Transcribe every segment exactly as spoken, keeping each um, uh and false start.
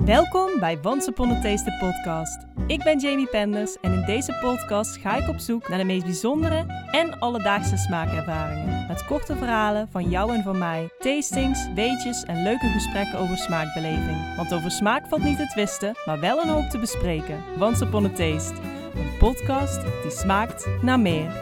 Welkom bij Once Upon a Taste, de podcast. Ik ben Jamie Penders en in deze podcast ga ik op zoek naar de meest bijzondere en alledaagse smaakervaringen. Met korte verhalen van jou en van mij, tastings, weetjes en leuke gesprekken over smaakbeleving. Want over smaak valt niet te twisten, maar wel een hoop te bespreken. Once Upon a Taste, een podcast die smaakt naar meer.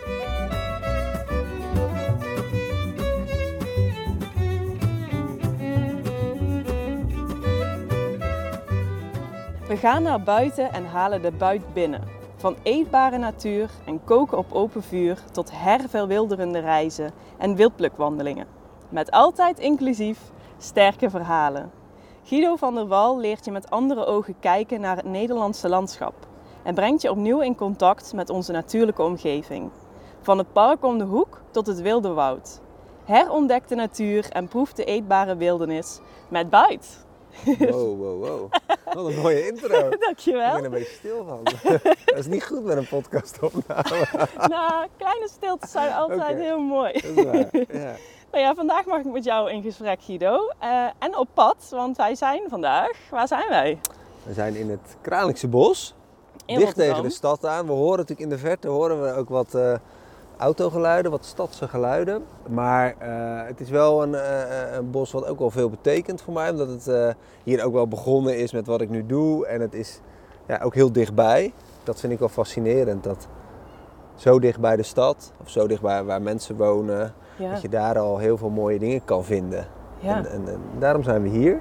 We gaan naar buiten en halen de buit binnen. Van eetbare natuur en koken op open vuur tot herverwilderende reizen en wildplukwandelingen. Met altijd inclusief sterke verhalen. Guido van der Wal leert je met andere ogen kijken naar het Nederlandse landschap en brengt je opnieuw in contact met onze natuurlijke omgeving. Van het park om de hoek tot het wilde woud. Herontdek de natuur en proef de eetbare wildernis met buit. Wow, wow, wow. Wat een mooie intro. Dankjewel. Ik ben er een beetje stil van. Dat is niet goed met een podcastopname. Nou, kleine stiltes zijn altijd Okay. heel mooi. Dat is waar, ja. Nou ja, vandaag mag ik met jou in gesprek, Guido. Uh, en op pad, want wij zijn vandaag... Waar zijn wij? We zijn in het Kralingse Bos. In dicht Rotterdam. tegen de stad aan. We horen natuurlijk in de verte horen we ook wat uh, autogeluiden, wat stadse geluiden. Maar uh, het is wel een, uh, een bos wat ook wel veel betekent voor mij. Omdat het uh, hier ook wel begonnen is met wat ik nu doe. En het is ja, ook heel dichtbij. Dat vind ik wel fascinerend. Dat zo dicht bij de stad, of zo dichtbij waar mensen wonen, Ja. dat je daar al heel veel mooie dingen kan vinden. Ja. En, en, en daarom zijn we hier.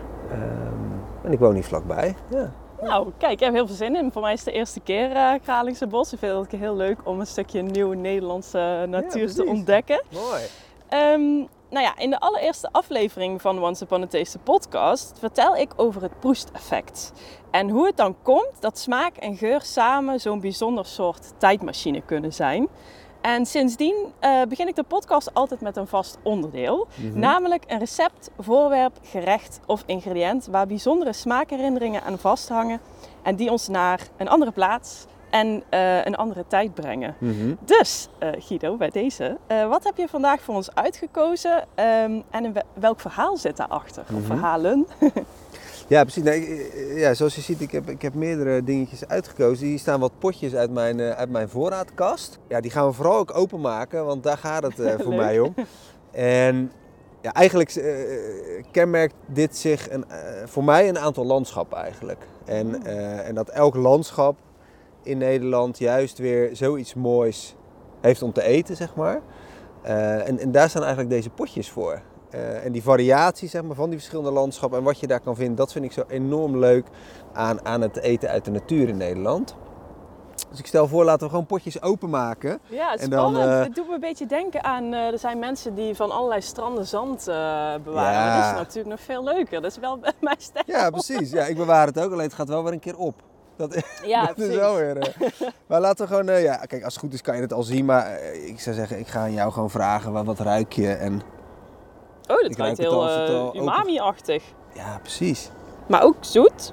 Um, en ik woon hier vlakbij. Ja. Nou, kijk, ik heb heel veel zin in. Voor mij is het de eerste keer uh, Kralingse Bos. Ik vind het ook heel leuk om een stukje nieuwe Nederlandse natuur Ja, te ontdekken. Mooi. Um, nou ja, in de allereerste aflevering van Once Upon a Taste, de podcast, vertel ik over het proesteffect. En hoe het dan komt dat smaak en geur samen zo'n bijzonder soort tijdmachine kunnen zijn. En sindsdien uh, begin ik de podcast altijd met een vast onderdeel. Mm-hmm. Namelijk een recept, voorwerp, gerecht of ingrediënt waar bijzondere smaakherinneringen aan vasthangen. En die ons naar een andere plaats en uh, een andere tijd brengen. Mm-hmm. Dus uh, Guido, bij deze, uh, wat heb je vandaag voor ons uitgekozen? Um, en in welk verhaal zit daarachter? Mm-hmm. Of verhalen? Ja, precies. Nee, ja, zoals je ziet, ik heb, ik heb meerdere dingetjes uitgekozen. Hier staan wat potjes uit mijn, uh, uit mijn voorraadkast. Ja, die gaan we vooral ook openmaken, want daar gaat het uh, voor mij om. En ja, eigenlijk uh, kenmerkt dit zich een, uh, voor mij een aantal landschappen eigenlijk. En, uh, en dat elk landschap in Nederland juist weer zoiets moois heeft om te eten, zeg maar. Uh, en, en daar staan eigenlijk deze potjes voor. Uh, en die variatie, zeg maar, van die verschillende landschappen en wat je daar kan vinden, dat vind ik zo enorm leuk aan, aan het eten uit de natuur in Nederland. Dus ik stel voor, laten we gewoon potjes openmaken. Ja, het is en dan, spannend. Uh, uh, het doet me een beetje denken aan, uh, er zijn mensen die van allerlei stranden zand uh, bewaren. Ja. Maar dat is natuurlijk nog veel leuker. Dat is wel mijn stijl. Ja, precies. Ja, ik bewaar het ook, alleen het gaat wel weer een keer op. Dat, ja, dat is wel weer. Uh, maar laten we gewoon, uh, ja, kijk, als het goed is kan je het al zien, maar uh, ik zou zeggen, ik ga aan jou gewoon vragen, wat, wat ruik je en... Oh, dat ruikt heel uh, umami-achtig. Ja, precies. Maar ook zoet.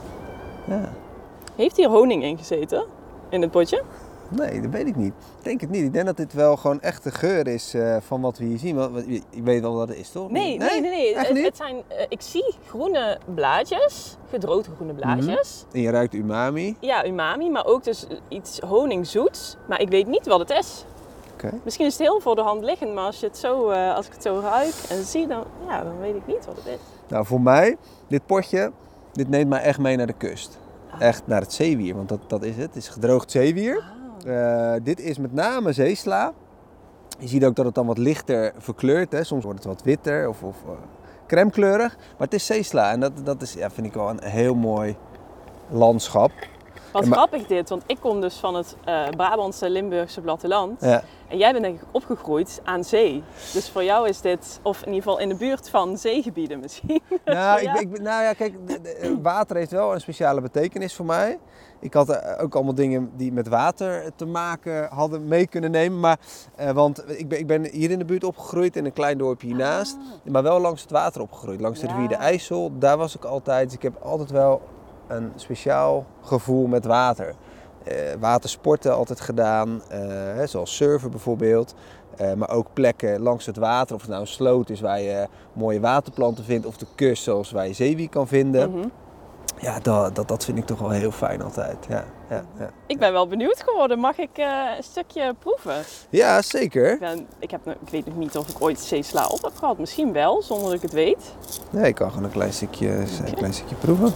Ja. Heeft hier honing in gezeten? In het potje? Nee, dat weet ik niet. Ik denk het niet. Ik denk dat dit wel gewoon echt de geur is uh, van wat we hier zien. Want, je weet wel wat het is, toch? Nee, nee, nee. nee, nee. Het, het zijn, uh, ik zie groene blaadjes. Gedroogde groene blaadjes. Mm-hmm. En je ruikt umami. Ja, umami. Maar ook dus iets honingzoets. Maar ik weet niet wat het is. Okay. Misschien is het heel voor de hand liggend, maar als, je het zo, uh, als ik het zo ruik en zie, dan, ja, dan weet ik niet wat het is. Nou, voor mij, dit potje, dit neemt mij echt mee naar de kust. Ah. Echt naar het zeewier, want dat, dat is het. Het is gedroogd zeewier. Ah. Uh, dit is met name zeesla. Je ziet ook dat het dan wat lichter verkleurt. Hè. Soms wordt het wat witter of, of uh, crèmekleurig. Maar het is zeesla en dat, dat is, ja, vind ik wel een heel mooi landschap. Wat en grappig ma- dit, want ik kom dus van het uh, Brabantse Limburgse platteland. Ja. En jij bent denk ik opgegroeid aan zee. Dus voor jou is dit, of in ieder geval in de buurt van zeegebieden misschien. Nou, ik, ik, nou ja, kijk, de, de, water heeft wel een speciale betekenis voor mij. Ik had uh, ook allemaal dingen die met water te maken hadden mee kunnen nemen. Maar, uh, want ik ben, ik ben hier in de buurt opgegroeid, in een klein dorpje hiernaast. Ah. Maar wel langs het water opgegroeid, langs de ja. rivier de IJssel. Daar was ik altijd. Dus ik heb altijd wel een speciaal gevoel met water. Uh, watersporten altijd gedaan, uh, hè, zoals surfen bijvoorbeeld. Uh, maar ook plekken langs het water, of het nou een sloot is waar je mooie waterplanten vindt, of de kust zoals waar je zeewier kan vinden. Mm-hmm. Ja, dat, dat, dat vind ik toch wel heel fijn altijd. Ja, ja, ja. Ik ben wel benieuwd geworden. Mag ik uh, een stukje proeven? Ja, zeker. Ik, ben, ik, heb, ik weet nog niet of ik ooit zeesla op heb gehad. Misschien wel, zonder dat ik het weet. Nee, ik kan gewoon een klein stukje, okay. een klein stukje proeven.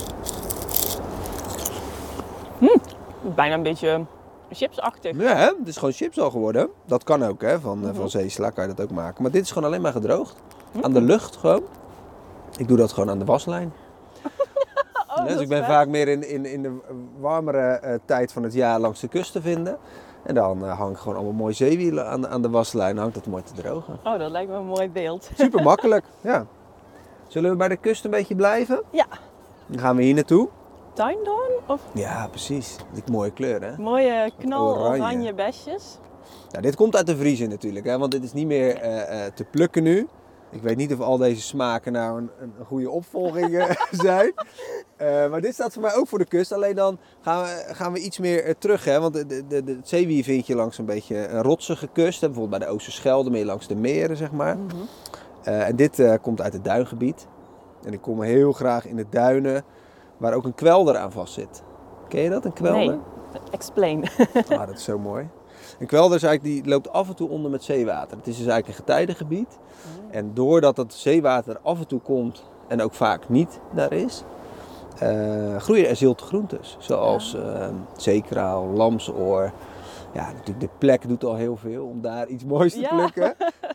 Mm, bijna een beetje chipsachtig. Ja, hè? Het is gewoon chips al geworden. Dat kan ook, hè. Van, mm-hmm. van zeesla kan je dat ook maken. Maar dit is gewoon alleen maar gedroogd. Mm. Aan de lucht gewoon. Ik doe dat gewoon aan de waslijn. Oh, dus ik ben vet. vaak meer in, in, in de warmere uh, tijd van het jaar langs de kust te vinden. En dan uh, hang ik gewoon allemaal mooi zeewier aan, aan de waslijn. Dan hangt dat mooi te drogen. Oh, dat lijkt me een mooi beeld. Super makkelijk, ja. Zullen we bij de kust een beetje blijven? Ja. Dan gaan we hier naartoe. Tuindoorn? Of? Ja, precies. Die mooie kleur, hè? Mooie knal oranje. oranje besjes. Ja, dit komt uit de vriezer natuurlijk, hè? Want dit is niet meer uh, uh, te plukken nu. Ik weet niet of al deze smaken nou een, een goede opvolging zijn. Uh, maar dit staat voor mij ook voor de kust. Alleen dan gaan we, gaan we iets meer uh, terug. Hè? Want de, de, de, het zeewier vind je langs een beetje een rotsige kust. Hè? Bijvoorbeeld bij de Oosterschelde, meer langs de meren, zeg maar. Mm-hmm. Uh, en dit uh, komt uit het duingebied. En ik kom heel graag in de duinen waar ook een kwelder aan vast zit. Ken je dat, een kwelder? Nee, explain. Ah, dat is zo mooi. Een kwelder is eigenlijk, die loopt af en toe onder met zeewater. Het is dus eigenlijk een getijdengebied. Mm. En doordat het zeewater af en toe komt en ook vaak niet daar is, uh, groeien er zilte groentes. Zoals uh, zeekraal, lamsoor. Ja, natuurlijk de plek doet al heel veel om daar iets moois te ja. plukken.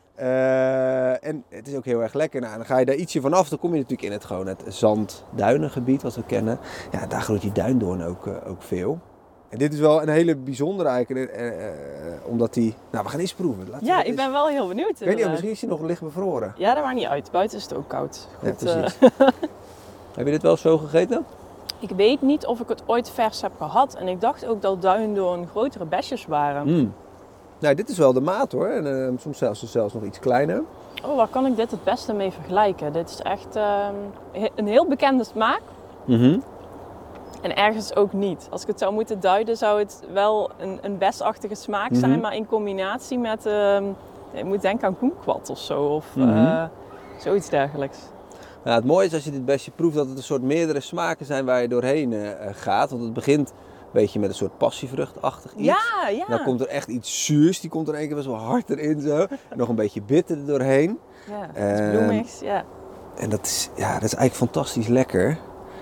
Uh, en het is ook heel erg lekker. Nou, dan ga je daar ietsje vanaf, dan kom je natuurlijk in het, gewoon het zand-duinengebied wat we kennen. Ja, daar groeit die duindoorn ook, uh, ook veel. En dit is wel een hele bijzondere eigenlijk, uh, uh, omdat die... Nou, we gaan eens proeven. Laten ja, we ik eens... ben wel heel benieuwd. Ik weet niet, misschien is hij nog licht bevroren. Ja, dat maakt niet uit. Buiten is het ook koud. Goed, ja, precies. Uh... Heb je dit wel zo gegeten? Ik weet niet of ik het ooit vers heb gehad. En ik dacht ook dat duindoorn grotere besjes waren. Mm. Nou, dit is wel de maat hoor. En uh, soms zelfs, zelfs nog iets kleiner. Oh, waar kan ik dit het beste mee vergelijken? Dit is echt uh, een heel bekende smaak. Mm-hmm. En ergens ook niet. Als ik het zou moeten duiden, zou het wel een, een besachtige smaak mm-hmm. zijn. Maar in combinatie met... Uh, ik moet denken aan kumquat of zo. Of mm-hmm. uh, zoiets dergelijks. Ja, het mooie is als je dit bestje proeft dat het een soort meerdere smaken zijn waar je doorheen uh, gaat. Want het begint een beetje met een soort passievruchtachtig iets. Ja, ja. Dan komt er echt iets zuurs, die komt er één keer best wel hard erin zo. Nog een beetje bitter er doorheen. Ja, iets bloemigs, ja. En dat is, ja, dat is eigenlijk fantastisch lekker.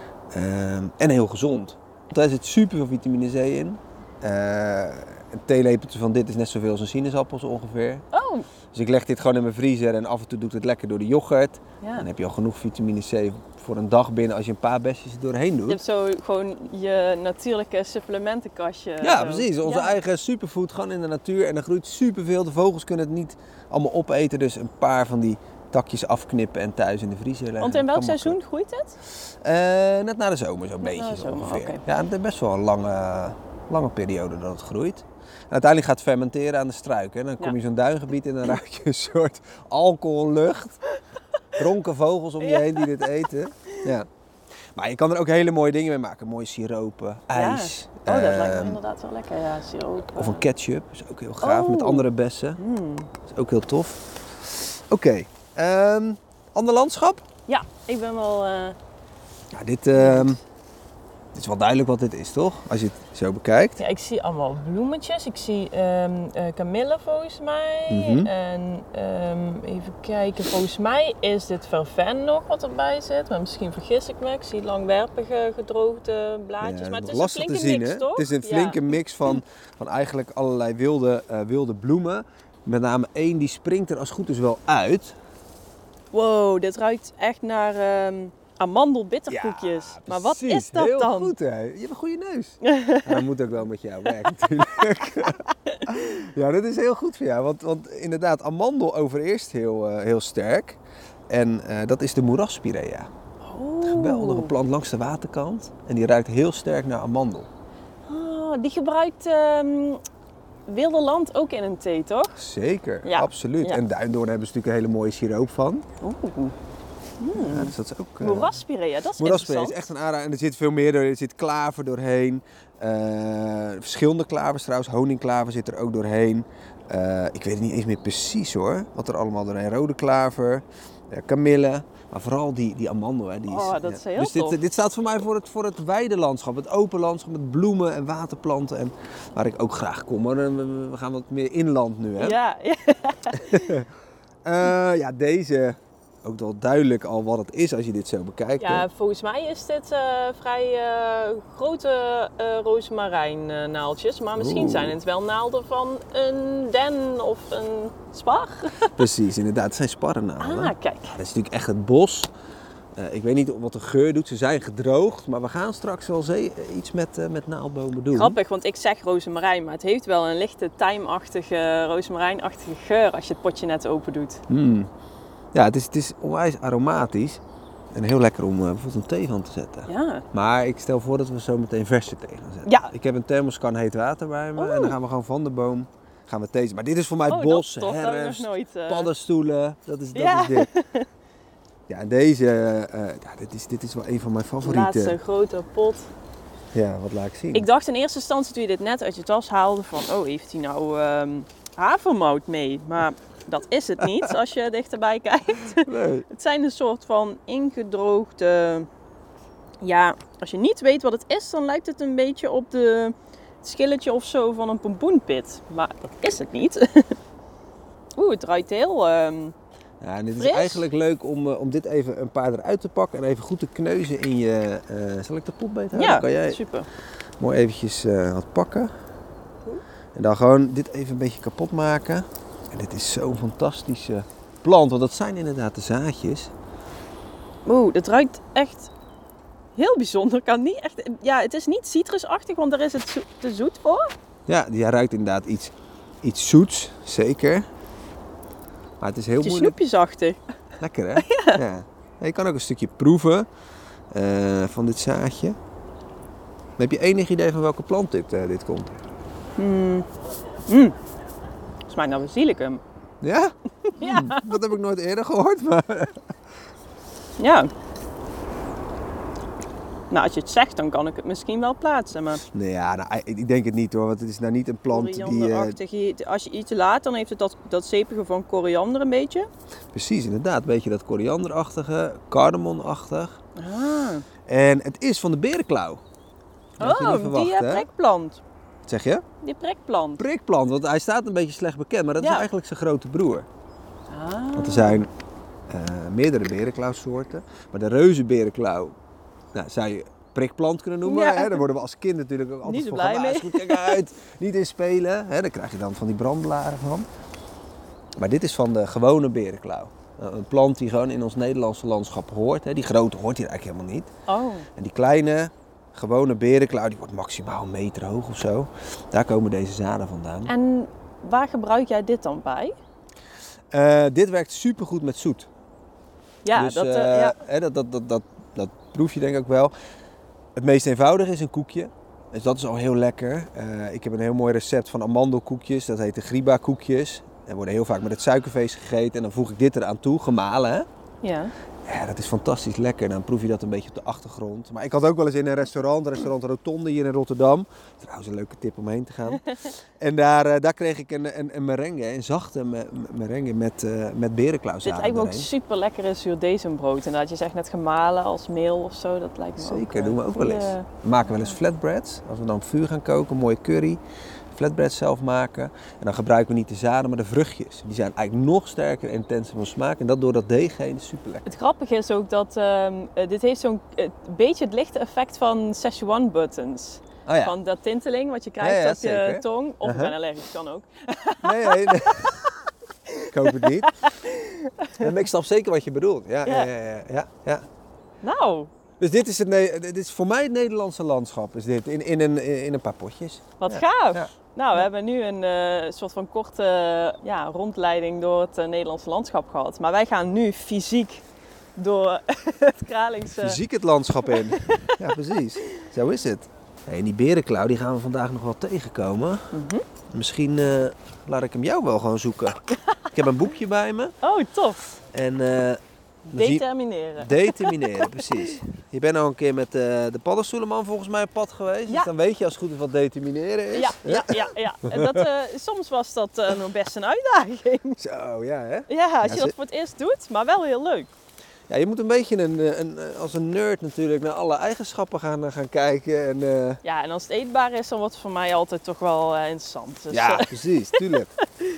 Um, en heel gezond. Want daar zit super veel vitamine C in. Uh, een theelepeltje van dit is net zoveel als een sinaasappel zo ongeveer. Oh. Dus ik leg dit gewoon in mijn vriezer en af en toe doet het lekker door de yoghurt. Ja. Dan heb je al genoeg vitamine C voor een dag binnen als je een paar bestjes er doorheen doet. Je hebt zo gewoon je natuurlijke supplementenkastje. Ja, zo. Precies. Onze ja. eigen superfood gewoon in de natuur. En er groeit superveel. De vogels kunnen het niet allemaal opeten. Dus een paar van die takjes afknippen en thuis in de vriezer leggen. Want in welk seizoen groeit het? Uh, net na de zomer zo'n beetje zo zomer, ongeveer. Okay. Ja, het is best wel een lange, lange periode dat het groeit. En uiteindelijk gaat het fermenteren aan de struiken. En dan kom je ja. zo'n duingebied en dan ruik je een soort alcohollucht. Dronken vogels om je ja. heen die dit eten. Ja. Maar je kan er ook hele mooie dingen mee maken. Mooie siropen, ijs. Ja. Oh, dat uh, lijkt me inderdaad wel lekker. Ja, siroop. Of een ketchup. Dat is ook heel gaaf. Oh. Met andere bessen. Mm. Dat is ook heel tof. Oké. Okay. Um, ander landschap? Ja, ik ben wel... Uh... Ja, dit... Um, Het is wel duidelijk wat dit is, toch? Als je het zo bekijkt. Ja, ik zie allemaal bloemetjes. Ik zie um, uh, kamille volgens mij. Mm-hmm. En um, even kijken. Volgens mij is dit verven nog wat erbij zit. Maar misschien vergis ik me. Ik zie langwerpige gedroogde blaadjes. Ja, maar het is lastig een flinke te zien, mix, hè? toch? Het is een flinke ja. mix van, van eigenlijk allerlei wilde, uh, wilde bloemen. Met name één die springt er als het goed is wel uit. Wow, dit ruikt echt naar... Um... amandelbitterkoekjes. Ja, maar wat is dat heel dan? Heel goed, hè? Je hebt een goede neus. Ja, dat moet ook wel met jou werken natuurlijk. Ja, dat is heel goed voor jou. Want, want inderdaad, amandel overeerst heel, uh, heel sterk. En uh, dat is de moeraspirea. Oh. Een geweldige plant langs de waterkant. En die ruikt heel sterk naar amandel. Oh, die gebruikt um, wilde land ook in een thee, toch? Zeker, ja. absoluut. Ja. En duindoorn hebben ze natuurlijk een hele mooie siroop van. Oeh. Mm. Ja, dus dat is ook... Uh, Moeraspirea, dat is Moeraspirea interessant. is echt een aanrader. En er zit veel meer door. Er zit klaver doorheen. Uh, verschillende klavers trouwens. Honingklaver zit er ook doorheen. Uh, ik weet het niet eens meer precies hoor. Wat er allemaal doorheen. Rode klaver, uh, kamille. Maar vooral die, die amandel. Hè, die is, oh, dat ja. is heel Dus dit, dit staat voor mij voor het, voor het weidelandschap. Het open landschap met bloemen en waterplanten. En waar ik ook graag kom. Maar we, we gaan wat meer inland nu. Hè? Ja. uh, ja, deze... Ook wel duidelijk al wat het is als je dit zo bekijkt. Ja, hè? volgens mij is dit uh, vrij uh, grote uh, rozemarijn-naaltjes. Maar misschien Oeh. zijn het wel naalden van een den of een spar. Precies, inderdaad. Het zijn sparrennaalden. Ah, kijk. Ja, dat is natuurlijk echt het bos. Uh, ik weet niet wat de geur doet. Ze zijn gedroogd. Maar we gaan straks wel zee, iets met, uh, met naaldbomen doen. Grappig, want ik zeg rozemarijn. Maar het heeft wel een lichte tijmachtige, rozemarijnachtige geur als je het potje net open doet. Mm. Ja, het is, het is onwijs aromatisch en heel lekker om uh, bijvoorbeeld een thee van te zetten. Ja. Maar ik stel voor dat we zo meteen verse thee gaan zetten. Ja. Ik heb een thermoskan heet water bij me oh. en dan gaan we gewoon van de boom gaan we thee. Maar dit is voor mij oh, bos, dat, herfst, nog nooit, uh... paddenstoelen, dat is, dat ja. is dit. Ja, en deze, uh, ja, dit, is, dit is wel een van mijn favorieten. Laatste grote pot. Ja, wat laat ik zien? Ik dacht in eerste instantie toen je dit net uit je tas haalde van, oh heeft hij nou um, havermout mee? Maar... dat is het niet als je dichterbij kijkt. Nee. Het zijn een soort van ingedroogde... Ja, als je niet weet wat het is, dan lijkt het een beetje op de, het schilletje of zo van een pompoenpit. Maar dat is het niet. Oeh, het ruikt heel um, Ja, en dit fris. is eigenlijk leuk om, uh, om dit even een paar eruit te pakken en even goed te kneuzen in je... Uh, zal ik de pot beter houden? Ja, kan jij super. Mooi eventjes uh, wat pakken. En dan gewoon dit even een beetje kapot maken. En dit is zo'n fantastische plant, want dat zijn inderdaad de zaadjes. Oeh, het ruikt echt heel bijzonder. Kan niet echt, ja, het is niet citrusachtig, want daar is het zo, te zoet voor. Ja, die ruikt inderdaad iets, iets zoets, zeker. Maar het is heel het is moeilijk. snoepjesachtig. Lekker hè? Ja. Ja. Je kan ook een stukje proeven uh, van dit zaadje. Dan heb je enig idee van welke plant dit, uh, dit komt? Mm. Mm. Smaakt naar basilicum. Ja? Ja. Hmm, dat heb ik nooit eerder gehoord, maar... Ja. Nou, als je het zegt, dan kan ik het misschien wel plaatsen, maar... Nee, ja, nou, ik denk het niet hoor, want het is nou niet een plant die... Uh... Als je iets laat, dan heeft het dat, dat zeepige van koriander een beetje. Precies, inderdaad. Een beetje dat korianderachtige, cardamonachtig. Ah. En het is van de berenklauw. Dat oh, verwacht, die uh, prikplant. Wat zeg je? Die prikplant. Prikplant, want hij staat een beetje slecht bekend, maar dat ja. is eigenlijk zijn grote broer. Ah. Want er zijn uh, meerdere berenklauwsoorten, maar de reuzenberenklauw, nou, zou je prikplant kunnen noemen. Ja. Hè? Daar worden we als kind natuurlijk ook altijd niet voor blij gewaarschuwd. Kijk uit, niet in spelen. Hè? Daar krijg je dan van die brandblaren van. Maar dit is van de gewone berenklauw. Een plant die gewoon in ons Nederlandse landschap hoort. Hè? Die grote hoort hier eigenlijk helemaal niet. Oh. En die kleine, gewone berenklauw, die wordt maximaal een meter hoog of zo. Daar komen deze zaden vandaan. En waar gebruik jij dit dan bij? Uh, dit werkt supergoed met zoet. Ja, dus, dat, uh, uh, ja. Hè, dat, dat, dat, dat, dat proef je denk ik ook wel. Het meest eenvoudige is een koekje. Dus dat is al heel lekker. Uh, ik heb een heel mooi recept van amandelkoekjes. Dat heet de Griba koekjes. Die worden heel vaak met het suikervlees gegeten. En dan voeg ik dit eraan toe, gemalen. Hè? Ja. Ja, dat is fantastisch lekker. Dan proef je dat een beetje op de achtergrond. Maar ik had ook wel eens in een restaurant, restaurant Rotonde hier in Rotterdam. Trouwens een leuke tip om heen te gaan. En daar, uh, daar kreeg ik een, een, een merengue, een zachte me, merengue met, uh, met berenklauwzaden. Dit lijkt me ook super lekker in zuurdesembrood. Inderdaad, je zegt net gemalen als meel of zo. Dat lijkt me Zeker, ook, doen we ook goeie... wel eens. We maken wel eens flatbreads. Als we dan op vuur gaan koken, een mooie curry. Flatbreads zelf maken. En dan gebruiken we niet de zaden, maar de vruchtjes. Die zijn eigenlijk nog sterker en intenser van smaak. En dat door dat deeg heen is super lekker. Het grappige is ook dat um, dit heeft zo'n uh, beetje het lichte effect van Szechuan buttons. Oh ja. Van dat tinteling wat je krijgt ja, ja, op je zeker. tong. Of Uh-huh. ik ben allergisch, kan ook. Nee, nee, nee. Ik hoop het niet. Maar ik snap zeker wat je bedoelt. Ja, ja, ja, ja, ja, ja. Nou. Dus dit is, het, dit is voor mij het Nederlandse landschap. Is dit, in, in, een, in een paar potjes. Wat ja. gaaf. Ja. Nou, we ja. hebben nu een uh, soort van korte uh, ja, rondleiding door het uh, Nederlandse landschap gehad. Maar wij gaan nu fysiek door het Kralingse... Fysiek het landschap in. Ja, precies. Zo is het. Hey, en die berenklauw die gaan we vandaag nog wel tegenkomen. Mm-hmm. Misschien uh, laat ik hem jou wel gewoon zoeken. Ik heb een boekje bij me. Oh, tof. En uh, Determineren. Determineren, precies. Je bent al een keer met uh, de paddenstoelenman volgens mij op pad geweest. Ja. Dus dan weet je als het goed is wat determineren is. Ja, ja, ja, ja. En dat, uh, soms was dat uh, nog best een uitdaging. Zo, ja hè? Ja, als Ja, je ze... dat voor het eerst doet, maar wel heel leuk. Ja, je moet een beetje een, een, als een nerd natuurlijk naar alle eigenschappen gaan, gaan kijken. En, uh... Ja, en als het eetbaar is, dan wordt het voor mij altijd toch wel uh, interessant. Dus, ja, uh... precies, tuurlijk.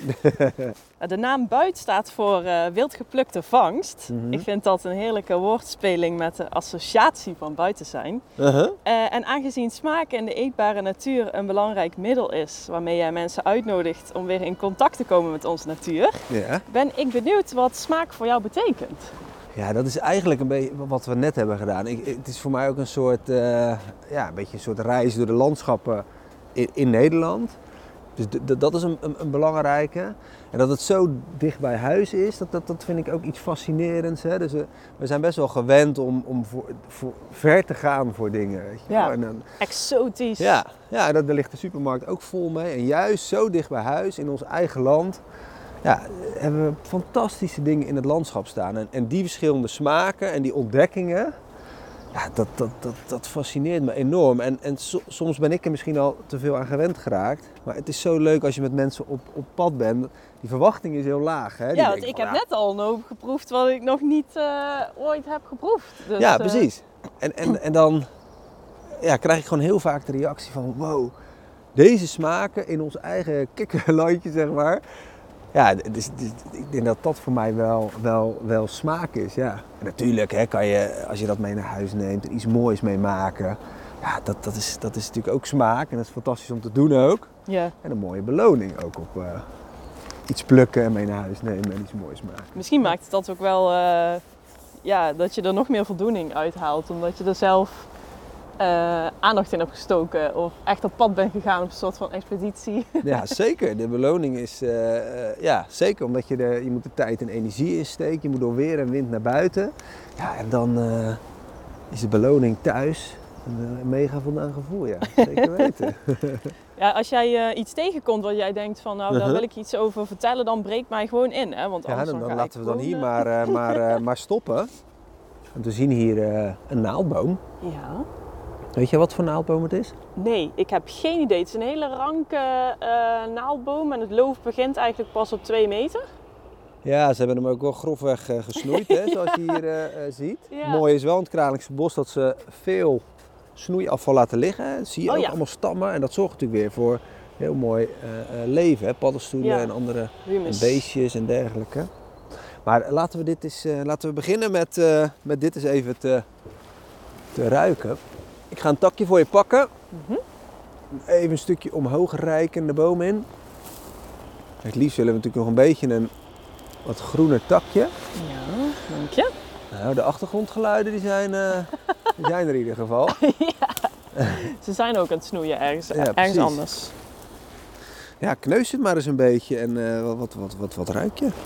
De naam buit staat voor uh, wild geplukte vangst. Mm-hmm. Ik vind dat een heerlijke woordspeling met de associatie van buiten zijn. Uh-huh. Uh, en aangezien smaak in de eetbare natuur een belangrijk middel is, waarmee jij mensen uitnodigt om weer in contact te komen met onze natuur, ja. ben ik benieuwd wat smaak voor jou betekent. Ja, dat is eigenlijk een beetje wat we net hebben gedaan. Ik, het is voor mij ook een soort, uh, ja, een beetje een soort reis door de landschappen in, in Nederland. Dus d- d- dat is een, een, een belangrijke. En dat het zo dicht bij huis is, dat, dat, dat vind ik ook iets fascinerends. Hè? Dus, uh, we zijn best wel gewend om, om voor, voor ver te gaan voor dingen. Weet je? Ja, en dan, exotisch. Ja, ja, en daar ligt de supermarkt ook vol mee. En juist zo dicht bij huis, in ons eigen land, ja, hebben we fantastische dingen in het landschap staan. En, en die verschillende smaken en die ontdekkingen, ja, dat, dat, dat, dat fascineert me enorm. En, en so, soms ben ik er misschien al te veel aan gewend geraakt. Maar het is zo leuk als je met mensen op, op pad bent. Die verwachting is heel laag. Hè? Die Ja, want ik van, heb ja, net al een hoop geproefd wat ik nog niet uh, ooit heb geproefd. Dus, ja, uh... precies. En, en, en dan ja, krijg ik gewoon heel vaak de reactie van, wow, deze smaken in ons eigen kikkerlandje, zeg maar. Ja, dus, dus, ik denk dat dat voor mij wel, wel, wel smaak is, ja. En natuurlijk hè, kan je, als je dat mee naar huis neemt, er iets moois mee maken. Ja, dat, dat, is, dat is natuurlijk ook smaak en dat is fantastisch om te doen ook. Ja. En een mooie beloning ook op uh, iets plukken en mee naar huis nemen en iets moois maken. Misschien maakt het dat ook wel, uh, ja, dat je er nog meer voldoening uithaalt, omdat je er zelf Uh, aandacht in heb gestoken of echt op pad ben gegaan op een soort van expeditie. Ja, zeker. De beloning is, uh, uh, ja, zeker omdat je, de, je moet de tijd en energie insteken. Je moet door weer en wind naar buiten. Ja, en dan uh, is de beloning thuis een, een mega voldaan gevoel, ja. Zeker weten. Ja, als jij uh, iets tegenkomt wat jij denkt van, nou, daar uh-huh. wil ik iets over vertellen, dan breek mij gewoon in, hè? Want ja, anders dan, dan, dan ga laten ik we dan gewoon, hier maar, uh, maar, uh, maar stoppen. Want we zien hier uh, een naaldboom. Ja. Weet je wat voor naaldboom het is? Nee, ik heb geen idee. Het is een hele ranke uh, naaldboom en het loof begint eigenlijk pas op twee meter. Ja, ze hebben hem ook wel grofweg uh, gesnoeid, hè, zoals je hier uh, uh, ziet. Ja. Mooi is wel in het Kralingse bos dat ze veel snoeiafval laten liggen. Dat zie je oh, ook ja. allemaal stammen en dat zorgt natuurlijk weer voor heel mooi uh, uh, leven. Hè? Paddenstoelen ja. en andere Humus. beestjes en dergelijke. Maar laten we, dit eens, uh, laten we beginnen met, uh, met dit eens even te, te ruiken. Ik ga een takje voor je pakken. Mm-hmm. Even een stukje omhoog reiken de boom in. Het liefst willen we natuurlijk nog een beetje een wat groener takje. Ja, dank je. Nou, de achtergrondgeluiden die zijn, uh, die zijn er in ieder geval. Ja, ze zijn ook aan het snoeien ergens, ja, ergens anders. Ja, kneus het maar eens een beetje en uh, wat, wat, wat, wat, wat ruik je?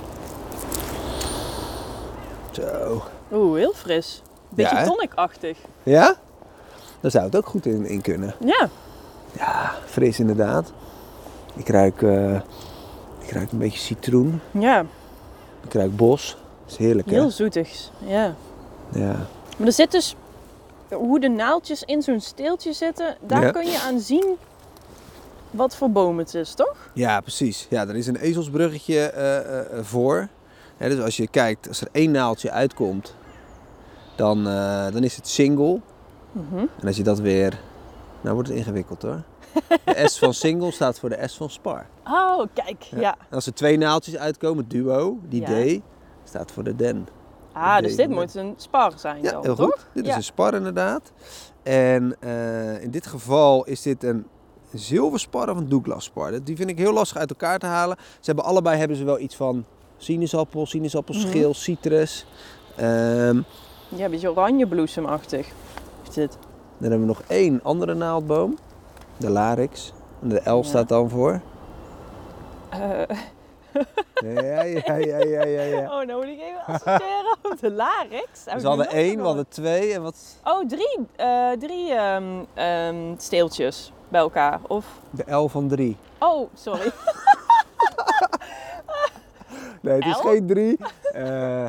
Zo. Oeh, heel fris. Beetje ja, tonic-achtig. Ja? Daar zou het ook goed in, in kunnen. Ja. Ja, fris inderdaad. Ik ruik, uh, ik ruik een beetje citroen. Ja. Ik ruik bos. Dat is heerlijk, hè? Heel zoetig, ja. Ja. Maar er zit dus, hoe de naaldjes in zo'n steeltje zitten, daar ja. kun je aan zien wat voor boom het is, toch? Ja, precies. Ja, er is een ezelsbruggetje uh, uh, voor. Ja, dus als je kijkt, als er één naaldje uitkomt, dan, uh, dan is het single. Mm-hmm. En als je dat weer... Nou wordt het ingewikkeld hoor. De S van single staat voor de S van spar. Oh, kijk, ja. ja. En als er twee naaldjes uitkomen, duo, die ja. D, staat voor de den. Ah, de dus D dit moet een spar zijn ja, dan, heel toch? goed. Dit ja. is een spar inderdaad. En uh, in dit geval is dit een zilverspar of een douglasspar. Die vind ik heel lastig uit elkaar te halen. Ze hebben allebei hebben ze wel iets van sinaasappel, sinaasappelschil, mm-hmm. citrus. Um, ja, een beetje oranjebloesemachtig is dit. Dan hebben we nog één andere naaldboom. De larix. En de L ja. staat dan voor? Uh. Ja, ja, ja, ja, ja, ja. Oh, nou moet ik even associëren op de larix. We hadden één, we hadden twee en wat? Oh, drie, uh, drie um, um, steeltjes bij elkaar, of? De L van drie. Oh, sorry. Nee, het is L? geen drie. Uh,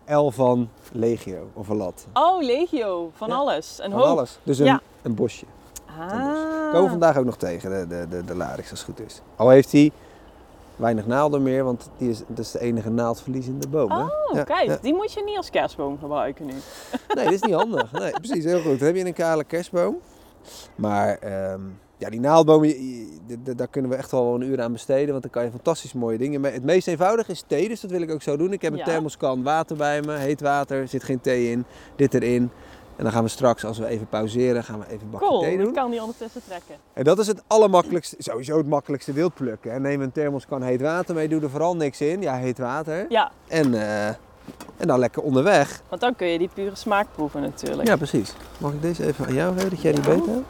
L van legio of een lat. Oh, legio. Van Ja, alles. Een Van hoop. alles. Dus een, Ja. een bosje. Ah. Komen we vandaag ook nog tegen, de, de, de, de larix, als het goed is. Al heeft hij weinig naalden meer, want die is, dat is de enige naaldverliezende boom. Hè? Oh, Ja, kijk. ja. Die moet je niet als kerstboom gebruiken nu. Nee, dat is niet handig. Nee, precies, heel goed. Dan heb je een kale kerstboom. Maar um, ja, die naaldboom, daar kunnen we echt wel een uur aan besteden, want dan kan je fantastisch mooie dingen mee. Het meest eenvoudige is thee, dus dat wil ik ook zo doen. Ik heb een Ja. thermoskan water bij me, heet water, er zit geen thee in, dit erin. En dan gaan we straks, als we even pauzeren, gaan we even een bakje Cool, thee dan doen. kan die ondertussen trekken. En dat is het allermakkelijkste, sowieso het makkelijkste wild plukken. Hè. Neem een thermoskan heet water mee, doe er vooral niks in. Ja, heet water. Ja, En, uh, en dan lekker onderweg. want dan kun je die pure smaak proeven natuurlijk. Ja, precies. Mag ik deze even aan jou geven, dat jij die Ja. beter hebt?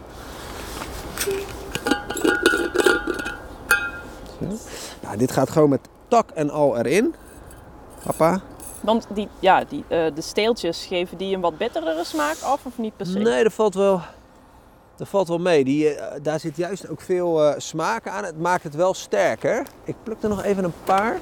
Zo. Nou, dit gaat gewoon met tak en al erin. Papa. Want die, ja, die, uh, de steeltjes, geven die een wat bitterdere smaak af of niet per se? Nee, dat valt wel, dat valt wel mee. Die, uh, daar zit juist ook veel uh, smaak aan. Het maakt het wel sterker. Ik pluk er nog even een paar.